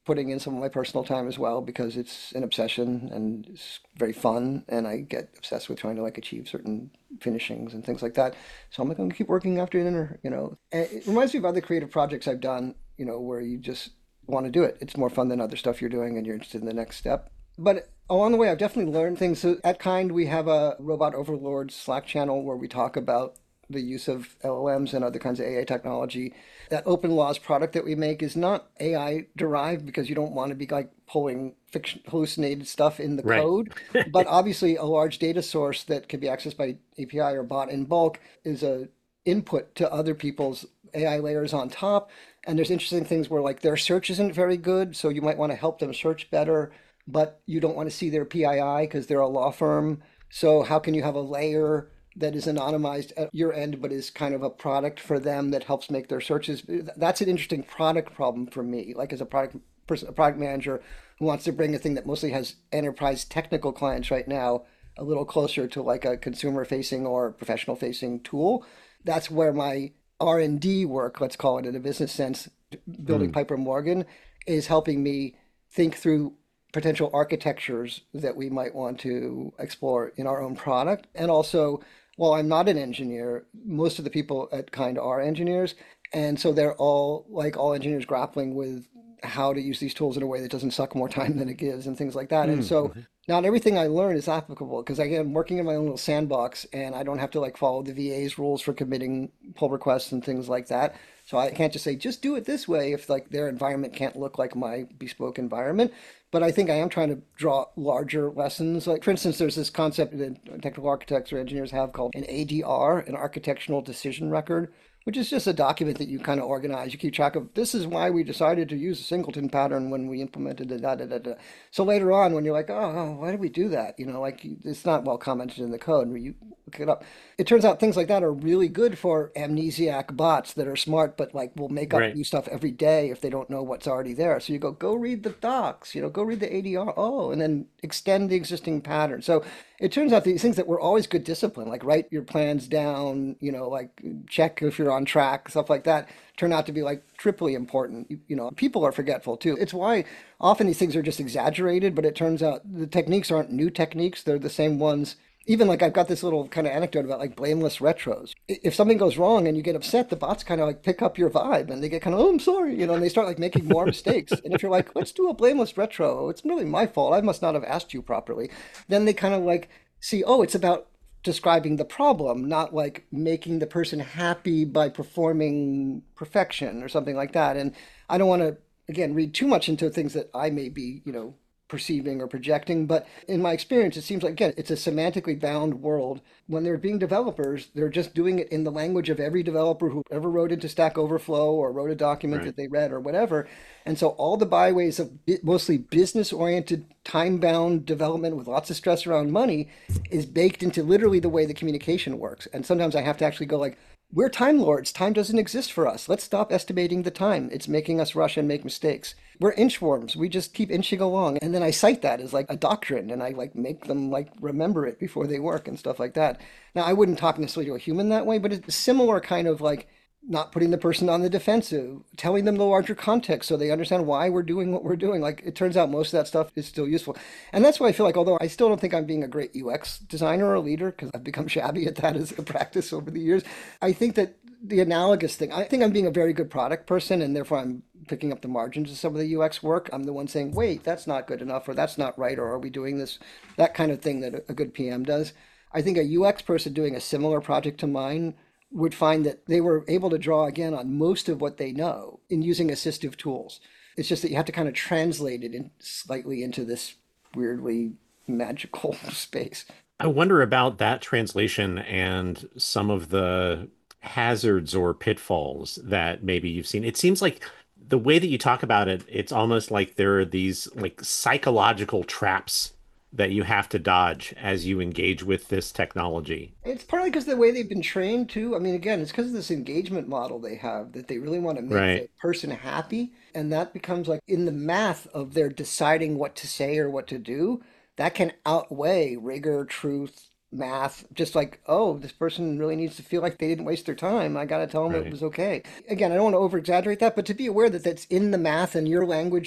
putting in some of my personal time as well because it's an obsession and it's very fun. And I get obsessed with trying to like achieve certain finishings and things like that. So I'm like, I'm gonna keep working after dinner, you know. And it reminds me of other creative projects I've done, you know, where you just want to do it. It's more fun than other stuff you're doing and you're interested in the next step. But along the way, I've definitely learned things. So at Kind, we have a Robot Overlords Slack channel where we talk about the use of LLMs and other kinds of AI technology. That OpenLaws product that we make is not AI derived because you don't want to be like pulling fiction hallucinated stuff in the Right. code. But obviously, a large data source that can be accessed by API or bot in bulk is a input to other people's AI layers on top. And there's interesting things where like their search isn't very good, so you might want to help them search better, but you don't want to see their PII because they're a law firm. So how can you have a layer that is anonymized at your end, but is kind of a product for them that helps make their searches? That's an interesting product problem for me. Like as a product person, a product manager who wants to bring a thing that mostly has enterprise technical clients right now a little closer to like a consumer facing or professional facing tool. That's where my R&D work, let's call it in a business sense, building Piper Morgan, is helping me think through potential architectures that we might want to explore in our own product. And also, while I'm not an engineer, most of the people at Kind are engineers. And so they're all, like all engineers, grappling with how to use these tools in a way that doesn't suck more time than it gives and things like that. And so not everything I learn is applicable because I'm working in my own little sandbox and I don't have to like follow the VA's rules for committing pull requests and things like that. So I can't just say, just do it this way if like their environment can't look like my bespoke environment. But I think I am trying to draw larger lessons. Like for instance, there's this concept that technical architects or engineers have called an ADR, an architectural decision record, which is just a document that you kind of organize. You keep track of, this is why we decided to use a singleton pattern when we implemented the da da da da. So later on, when you're like, oh, why did we do that? You know, like it's not well commented in the code. You look it up. It turns out things like that are really good for amnesiac bots that are smart, but like will make up Right. new stuff every day if they don't know what's already there. So you go read the docs, you know, go read the ADR, and then extend the existing pattern. So it turns out these things that were always good discipline, like write your plans down, you know, like check if you're on track, stuff like that, turn out to be like triply important. You know, people are forgetful too. It's why often these things are just exaggerated, but it turns out the techniques aren't new techniques. They're the same ones. Even like I've got this little kind of anecdote about like blameless retros. If something goes wrong and you get upset, the bots kind of like pick up your vibe and they get kind of, oh, I'm sorry, you know, and they start like making more mistakes. And if you're like, let's do a blameless retro, it's really my fault. I must not have asked you properly. Then they kind of like see, oh, it's about describing the problem, not like making the person happy by performing perfection or something like that. And I don't want to, again, read too much into things that I may be, you know, perceiving or projecting. But in my experience, it seems like, again, it's a semantically bound world. When they're being developers, they're just doing it in the language of every developer who ever wrote into Stack Overflow or wrote a document Right. that they read or whatever. And so all the byways of mostly business-oriented, time-bound development with lots of stress around money is baked into literally the way the communication works. And sometimes I have to actually go like, we're time lords. Time doesn't exist for us. Let's stop estimating the time. It's making us rush and make mistakes. We're inchworms. We just keep inching along. And then I cite that as like a doctrine and I like make them like remember it before they work and stuff like that. Now, I wouldn't talk necessarily to a human that way, but it's a similar kind of like not putting the person on the defensive, telling them the larger context so they understand why we're doing what we're doing. Like it turns out most of that stuff is still useful. And that's why I feel like, although I still don't think I'm being a great UX designer or a leader, because I've become shabby at that as a practice over the years, I think that the analogous thing, I think I'm being a very good product person and therefore I'm picking up the margins of some of the UX work. I'm the one saying, wait, that's not good enough, or that's not right, or are we doing this, that kind of thing that a good PM does. I think a UX person doing a similar project to mine would find that they were able to draw again on most of what they know in using assistive tools. It's just that you have to kind of translate it in slightly into this weirdly magical space. I wonder about that translation and some of the hazards or pitfalls that maybe you've seen. It seems like the way that you talk about it, it's almost like there are these like psychological traps that you have to dodge as you engage with this technology. It's partly because of the way they've been trained too. I mean, again, it's because of this engagement model they have that they really want to make Right. the person happy. And that becomes like in the math of their deciding what to say or what to do, that can outweigh rigor, truth, math. Just like, oh, this person really needs to feel like they didn't waste their time. I got to tell them it Right. was okay. Again, I don't want to over exaggerate that, but to be aware that that's in the math and your language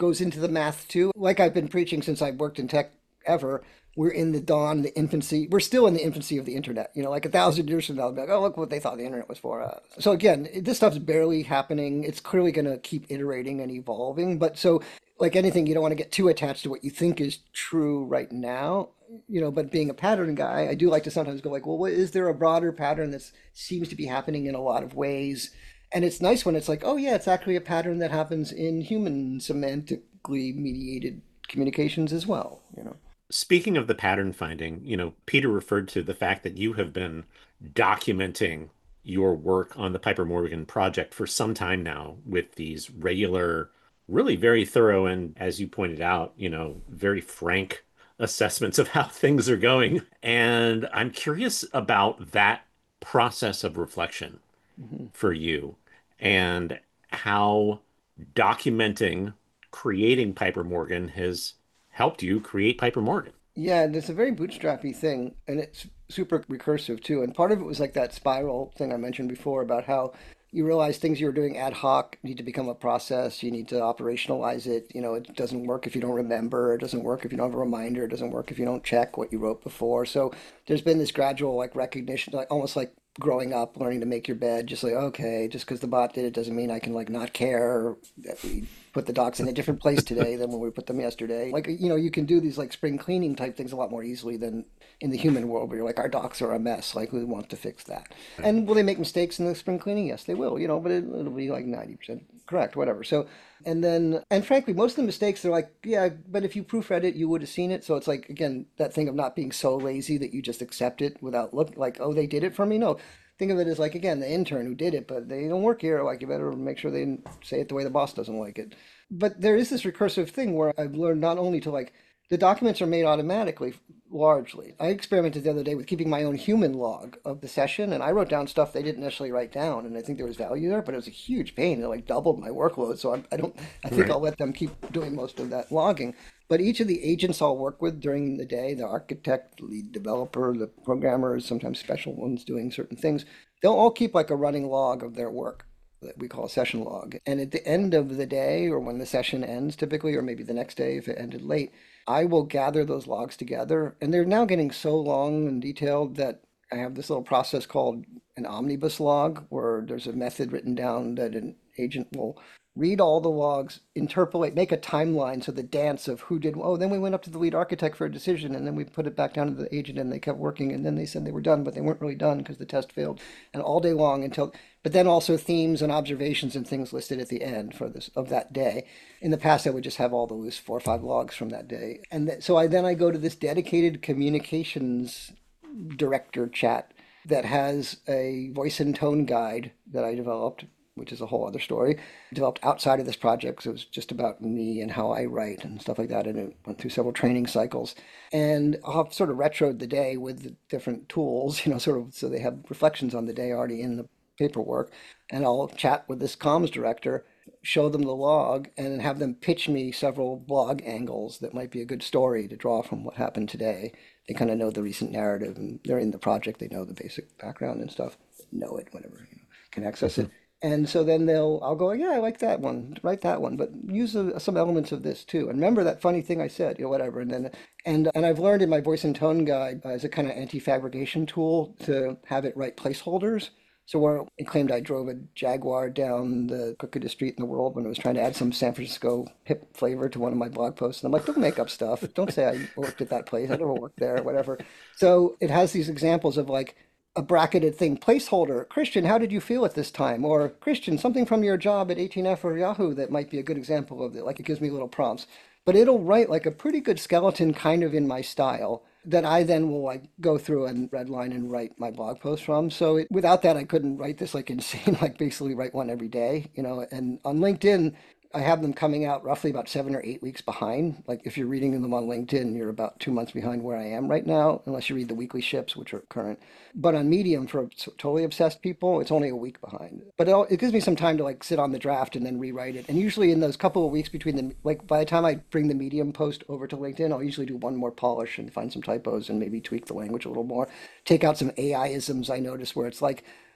goes into the math too. Like I've been preaching since I've worked in tech ever, we're in the dawn, the infancy. We're still in the infancy of the internet. Like 1,000 years from now, they'll be like, oh, look what they thought the internet was for. So again, this stuff's barely happening. It's clearly going to keep iterating and evolving. But so like anything, you don't want to get too attached to what you think is true right now. But being a pattern guy, I do like to sometimes go like, well, is there a broader pattern that seems to be happening in a lot of ways? And it's nice when it's like, oh yeah, it's actually a pattern that happens in human semantically mediated communications as well. Speaking of the pattern finding, Peter referred to the fact that you have been documenting your work on the Piper Morgan project for some time now with these regular, really very thorough and, as you pointed out, very frank assessments of how things are going. And I'm curious about that process of reflection for you and how documenting creating Piper Morgan has helped you create Piper Morgan. Yeah, and it's a very bootstrappy thing, and it's super recursive too. And part of it was like that spiral thing I mentioned before about how you realize things you were doing ad hoc need to become a process. You need to operationalize it. It doesn't work if you don't remember. It doesn't work if you don't have a reminder. It doesn't work if you don't check what you wrote before. So there's been this gradual like recognition, like almost like growing up, learning to make your bed, just like, okay, just because the bot did it doesn't mean I can like not care that we put the docs in a different place today than when we put them yesterday. Like, you can do these like spring cleaning type things a lot more easily than in the human world where you're like, our docs are a mess. Like, we want to fix that. And will they make mistakes in the spring cleaning? Yes, they will, but it'll be like 90% correct, whatever. So, and frankly, most of the mistakes, they're like, yeah, but if you proofread it, you would have seen it. So it's like, again, that thing of not being so lazy that you just accept it without looking like, oh, they did it for me. No, think of it as like, again, the intern who did it, but they don't work here. Like, you better make sure they didn't say it the way the boss doesn't like it. But there is this recursive thing where I've learned not only to like, the documents are made automatically, largely. I experimented the other day with keeping my own human log of the session, and I wrote down stuff they didn't necessarily write down, and I think there was value there, but it was a huge pain. It like doubled my workload, so I think I'll let them keep doing most of that logging. But each of the agents I'll work with during the day, the architect, the lead developer, the programmers, sometimes special ones doing certain things, they'll all keep like a running log of their work that we call a session log. And at the end of the day, or when the session ends typically, or maybe the next day if it ended late, I will gather those logs together. And they're now getting so long and detailed that I have this little process called an omnibus log, where there's a method written down that an agent will read all the logs, interpolate, make a timeline. So the dance of who did, oh, then we went up to the lead architect for a decision, and then we put it back down to the agent, and they kept working, and then they said they were done, but they weren't really done because the test failed, and all day long but then also themes and observations and things listed at the end for this of that day. In the past, I would just have all the loose 4 or 5 logs from that day. And so I go to this dedicated communications director chat that has a voice and tone guide that I developed, which is a whole other story, developed outside of this project. So it was just about me and how I write and stuff like that. And it went through several training cycles. And I'll have sort of retroed the day with the different tools, sort of, so they have reflections on the day already in the paperwork. And I'll chat with this comms director, show them the log, and have them pitch me several blog angles that might be a good story to draw from what happened today. They kind of know the recent narrative, and they're in the project. They know the basic background and stuff, know it, whatever, can access it. And so then I'll go, yeah, I like that one, write that one, but use some elements of this too. And remember that funny thing I said, whatever. And I've learned in my voice and tone guide as a kind of anti-fabrication tool to have it write placeholders. So where it claimed I drove a Jaguar down the crookedest street in the world when I was trying to add some San Francisco hip flavor to one of my blog posts. And I'm like, don't make up stuff. Don't say I worked at that place. I never worked there, whatever. So it has these examples of like a bracketed thing, placeholder. Christian, how did you feel at this time? Or Christian, something from your job at 18F or Yahoo that might be a good example of it. Like it gives me little prompts. But it'll write like a pretty good skeleton kind of in my style that I then will like go through and redline and write my blog post from. So without that, I couldn't write this like insane, like basically write one every day, and on LinkedIn, I have them coming out roughly about 7 or 8 weeks behind. Like if you're reading them on LinkedIn, you're about 2 months behind where I am right now, unless you read the weekly ships, which are current. But on Medium, for totally obsessed people, it's only a week behind. But it gives me some time to like sit on the draft and then rewrite it. And usually in those couple of weeks between by the time I bring the Medium post over to LinkedIn, I'll usually do one more polish and find some typos and maybe tweak the language a little more. Take out some AI-isms I notice where it's like,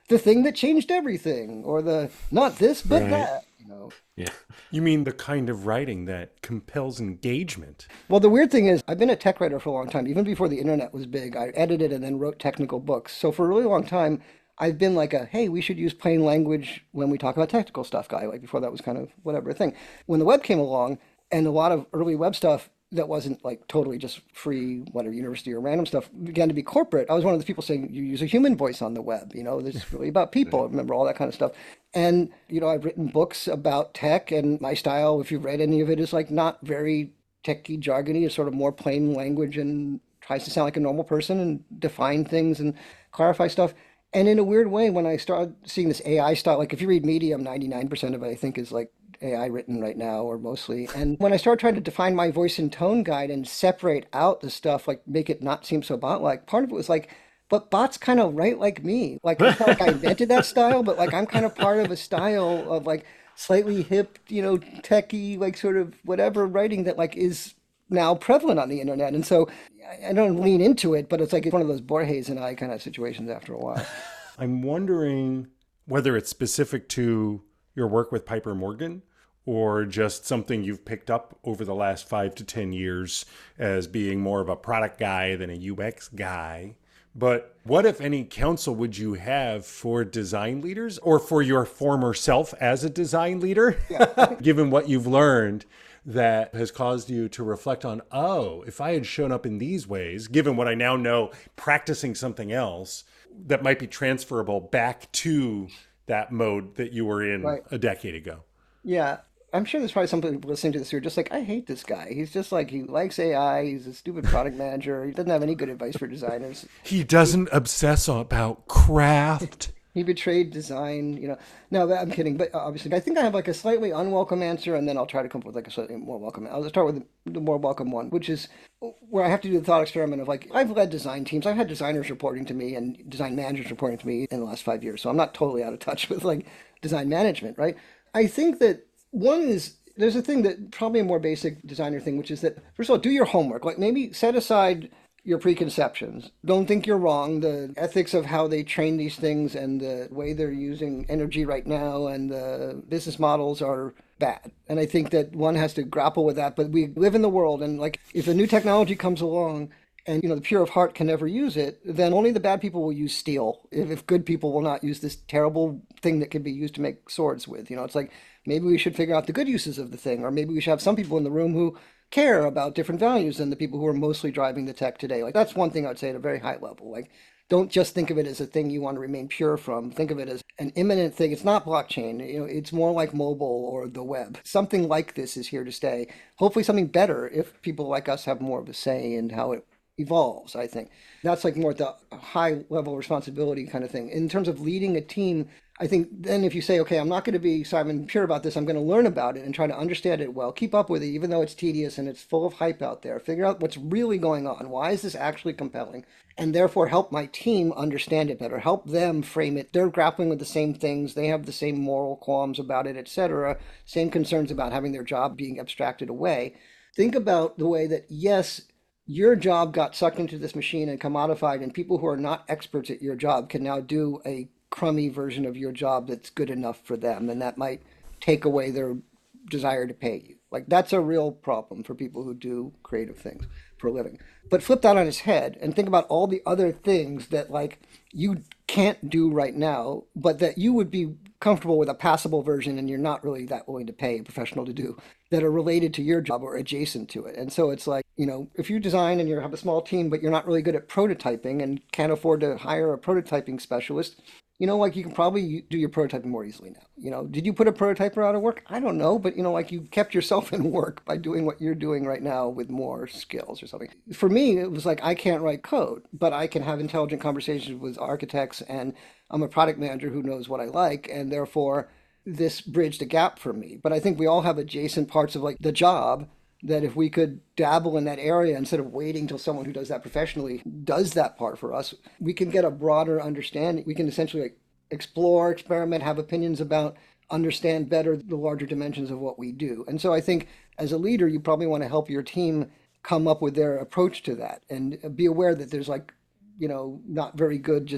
the thing that changed everything, or the not this but Right. that, you know. Yeah. You mean the kind of writing that compels engagement? Well, the weird thing is, I've been a tech writer for a long time. Even before the internet was big, I edited and then wrote technical books. So for a really long time, I've been like a, hey, we should use plain language when we talk about technical stuff guy. Like before that was kind of whatever thing. When the web came along and a lot of early web stuff that wasn't like totally just free, whatever, university or random stuff began to be corporate, I was one of the people saying, you use a human voice on the web. You know, this is really about people. Remember all that kind of stuff. And, you know, I've written books about tech, and my style, if you've read any of it, is like not very techy jargony. It's sort of more plain language and tries to sound like a normal person and define things and clarify stuff. And in a weird way, when I started seeing this AI style, like if you read Medium, 99% of it I think is like AI written right now, or mostly. And when I started trying to define my voice and tone guide and separate out the stuff, like make it not seem so bot-like, part of it was like, but bots kind of write like me. Like it's not like I invented that style, but like I'm kind of part of a style of like slightly hip, you know, techie, like sort of whatever writing that like is now prevalent on the internet. And so I don't lean into it, but it's like one of those Borges and I kind of situations after a while. I'm wondering whether it's specific to your work with Piper Morgan or just something you've picked up over the last 5 to 10 years as being more of a product guy than a UX guy. But what, if any, counsel would you have for design leaders or for your former self as a design leader, given what you've learned that has caused you to reflect on, oh, if I had shown up in these ways, given what I now know, practicing something else that might be transferable back to that mode that you were in Right. a decade ago? Yeah. I'm sure there's probably some people listening to this who are just like, I hate this guy. He's just like, he likes AI. He's a stupid product manager. He doesn't have any good advice for designers. He doesn't obsess about craft. He betrayed design, you know. No, I'm kidding. But obviously, I think I have like a slightly unwelcome answer, and then I'll try to come up with like a slightly more welcome. I'll start with the more welcome one, which is where I have to do the thought experiment of like, I've led design teams. I've had designers reporting to me and design managers reporting to me in the last 5 years. So I'm not totally out of touch with like design management, right? I think that one is, there's a thing that probably a more basic designer thing, which is that, first of all, do your homework. Like maybe set aside your preconceptions. Don't think you're wrong. The ethics of how they train these things and the way they're using energy right now and the business models are bad. And I think that one has to grapple with that. But we live in the world, and like if a new technology comes along and you know the pure of heart can never use it, then only the bad people will use steel. If good people will not use this terrible thing that can be used to make swords with. You know, it's like maybe we should figure out the good uses of the thing, or maybe we should have some people in the room who care about different values than the people who are mostly driving the tech today. Like that's one thing I would say at a very high level. Like don't just think of it as a thing you want to remain pure from. Think of it as an imminent thing. It's not blockchain. You know, it's more like mobile or the web. Something like this is here to stay. Hopefully something better if people like us have more of a say in how it evolves, I think. That's like more at the high level responsibility kind of thing. In terms of leading a team, I think then if you say, okay, I'm not going to be Simon Pure about this, I'm going to learn about it and try to understand it well, keep up with it, even though it's tedious and it's full of hype out there, figure out what's really going on. Why is this actually compelling? And therefore help my team understand it better, help them frame it. They're grappling with the same things. They have the same moral qualms about it, etc. Same concerns about having their job being abstracted away. Think about the way that, yes, your job got sucked into this machine and commodified, and people who are not experts at your job can now do a crummy version of your job that's good enough for them, and that might take away their desire to pay you. Like that's a real problem for people who do creative things for a living. But flip that on its head and think about all the other things that like you can't do right now, but that you would be comfortable with a passable version and you're not really that willing to pay a professional to do, that are related to your job or adjacent to it. And so it's like, you know, if you design and you have a small team, but you're not really good at prototyping and can't afford to hire a prototyping specialist, you know, like you can probably do your prototyping more easily now. You know, did you put a prototyper out of work? I don't know, but you know, like you kept yourself in work by doing what you're doing right now with more skills or something. For me, it was like I can't write code, but I can have intelligent conversations with architects, and I'm a product manager who knows what I like, and therefore this bridged a gap for me. But I think we all have adjacent parts of like the job that if we could dabble in that area instead of waiting till someone who does that professionally does that part for us, we can get a broader understanding. We can essentially like explore, experiment, have opinions about, understand better the larger dimensions of what we do. And so I think as a leader, you probably want to help your team come up with their approach to that and be aware that there's like, you know, not very good just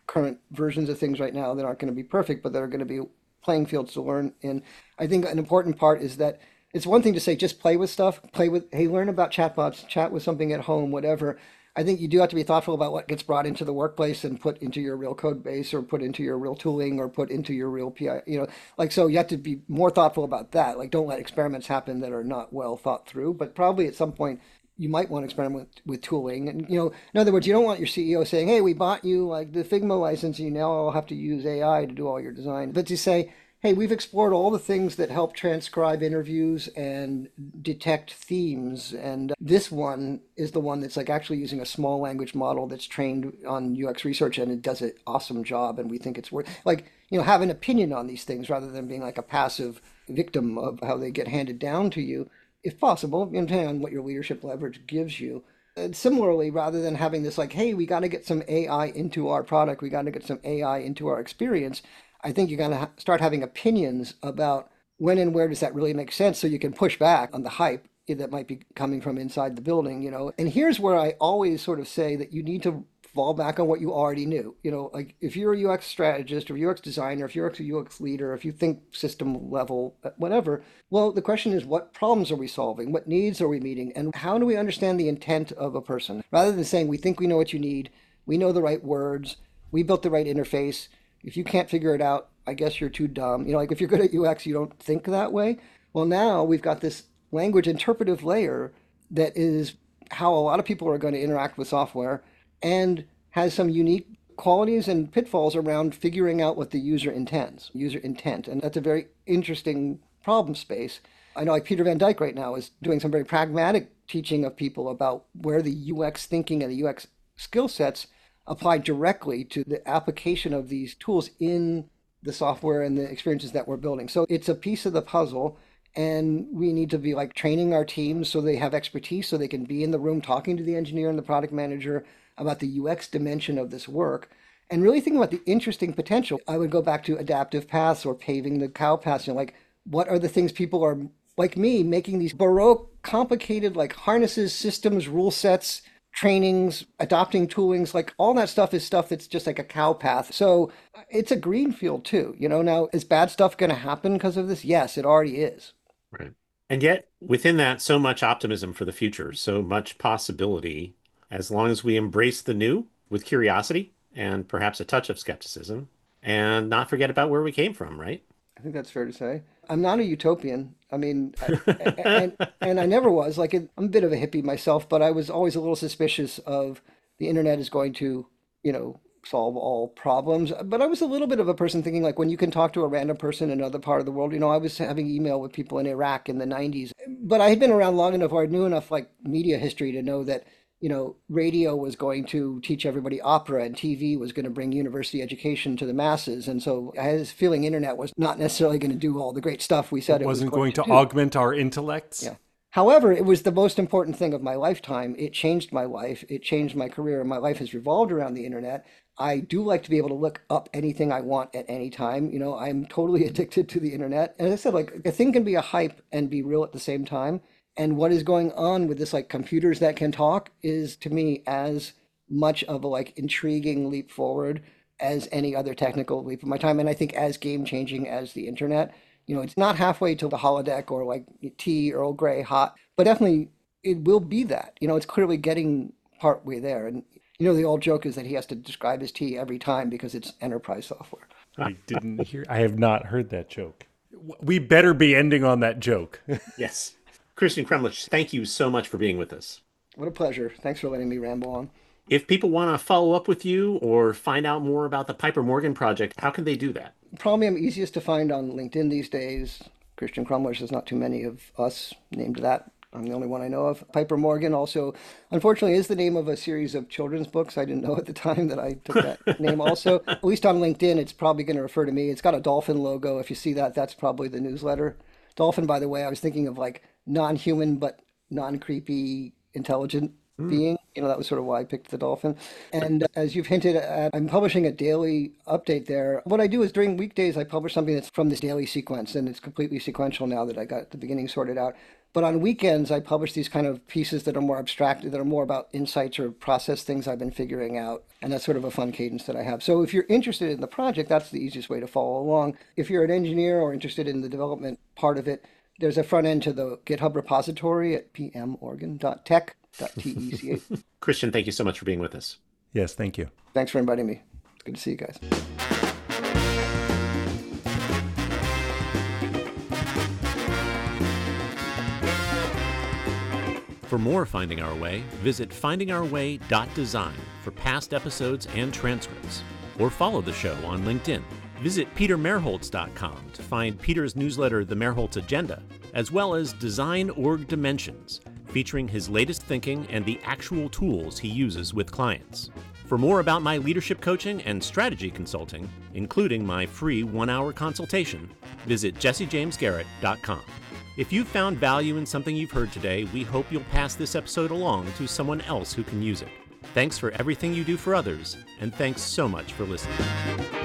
current versions of things right now that aren't going to be perfect, but that are going to be playing fields to learn in. I think an important part is that it's one thing to say, just play with stuff, hey, learn about chatbots, chat with something at home, whatever. I think you do have to be thoughtful about what gets brought into the workplace and put into your real code base or put into your real tooling or put into your real PI, so you have to be more thoughtful about that. Like, don't let experiments happen that are not well thought through, but probably at some point you might want to experiment with tooling. And, in other words, you don't want your CEO saying, hey, we bought you like the Figma license, you now all have to use AI to do all your design. But to say, hey, we've explored all the things that help transcribe interviews and detect themes. And this one is the one that's like actually using a small language model that's trained on UX research, and it does an awesome job. And we think it's worth, have an opinion on these things rather than being like a passive victim of how they get handed down to you, if possible, depending on what your leadership leverage gives you. And similarly, rather than having this like, hey, we got to get some AI into our product, we got to get some AI into our experience, I think you're going to start having opinions about when and where does that really make sense, so you can push back on the hype that might be coming from inside the building, And here's where I always sort of say that you need to fall back on what you already knew. Like if you're a UX strategist or UX designer, if you're a UX leader, if you think system level, whatever, well, the question is, what problems are we solving? What needs are we meeting? And how do we understand the intent of a person? Rather than saying, we think we know what you need, we know the right words, we built the right interface. If you can't figure it out, I guess you're too dumb. Like if you're good at UX, you don't think that way. Well, now we've got this language interpretive layer that is how a lot of people are going to interact with software and has some unique qualities and pitfalls around figuring out what the user intends, user intent. And that's a very interesting problem space. I know like Peter Van Dyke right now is doing some very pragmatic teaching of people about where the UX thinking and the UX skill sets apply directly to the application of these tools in the software and the experiences that we're building. So it's a piece of the puzzle, and we need to be like training our teams so they have expertise, so they can be in the room talking to the engineer and the product manager about the UX dimension of this work and really thinking about the interesting potential. I would go back to adaptive paths or paving the cow paths, like what are the things people are, like me, making these Baroque, complicated like harnesses, systems, rule sets, trainings, adopting toolings, like all that stuff is stuff that's just like a cow path. So it's a greenfield too. Now, is bad stuff going to happen because of this? Yes, it already is. Right. And yet within that, so much optimism for the future, so much possibility, as long as we embrace the new with curiosity and perhaps a touch of skepticism and not forget about where we came from, right? I think that's fair to say. I'm not a utopian. I mean, and I never was. Like, I'm a bit of a hippie myself, but I was always a little suspicious of the internet is going to, solve all problems. But I was a little bit of a person thinking, like, when you can talk to a random person in another part of the world, I was having email with people in Iraq in the 90s. But I had been around long enough, or I knew enough, like, media history to know that, radio was going to teach everybody opera and TV was going to bring university education to the masses. And so I had this feeling internet was not necessarily going to do all the great stuff we said it wasn't was going to do. Augment our intellects. Yeah. However, it was the most important thing of my lifetime. It changed my life. It changed my career. My life has revolved around the internet. I do like to be able to look up anything I want at any time. I'm totally addicted to the internet. And as I said, like, a thing can be a hype and be real at the same time. And what is going on with this, like, computers that can talk is, to me, as much of a, like, intriguing leap forward as any other technical leap of my time. And I think as game-changing as the internet. It's not halfway to the holodeck or like tea, Earl Grey, hot, but definitely it will be that. It's clearly getting partway there. And, the old joke is that he has to describe his tea every time because it's enterprise software. I have not heard that joke. We better be ending on that joke. Yes. Christian Kremlich, thank you so much for being with us. What a pleasure. Thanks for letting me ramble on. If people want to follow up with you or find out more about the Piper Morgan project, how can they do that? Probably I'm easiest to find on LinkedIn these days. Christian Kremlich, there's not too many of us named that. I'm the only one I know of. Piper Morgan also, unfortunately, is the name of a series of children's books. I didn't know at the time that I took that name also. At least on LinkedIn, it's probably going to refer to me. It's got a dolphin logo. If you see that, that's probably the newsletter. Dolphin, by the way, I was thinking of like non-human but non-creepy, intelligent being. That was sort of why I picked the dolphin. And as you've hinted at, I'm publishing a daily update there. What I do is during weekdays, I publish something that's from this daily sequence, and it's completely sequential now that I got the beginning sorted out. But on weekends, I publish these kind of pieces that are more abstracted, that are more about insights or process things I've been figuring out. And that's sort of a fun cadence that I have. So if you're interested in the project, that's the easiest way to follow along. If you're an engineer or interested in the development part of it, there's a front end to the GitHub repository at pmoregon.tech.tech. Christian, thank you so much for being with us. Yes, thank you. Thanks for inviting me. It's good to see you guys. For more Finding Our Way, visit findingourway.design for past episodes and transcripts, or follow the show on LinkedIn. Visit petermerholtz.com to find Peter's newsletter, The Merholtz Agenda, as well as Design Org Dimensions, featuring his latest thinking and the actual tools he uses with clients. For more about my leadership coaching and strategy consulting, including my free 1-hour consultation, visit jessejamesgarrett.com. If you've found value in something you've heard today, we hope you'll pass this episode along to someone else who can use it. Thanks for everything you do for others, and thanks so much for listening.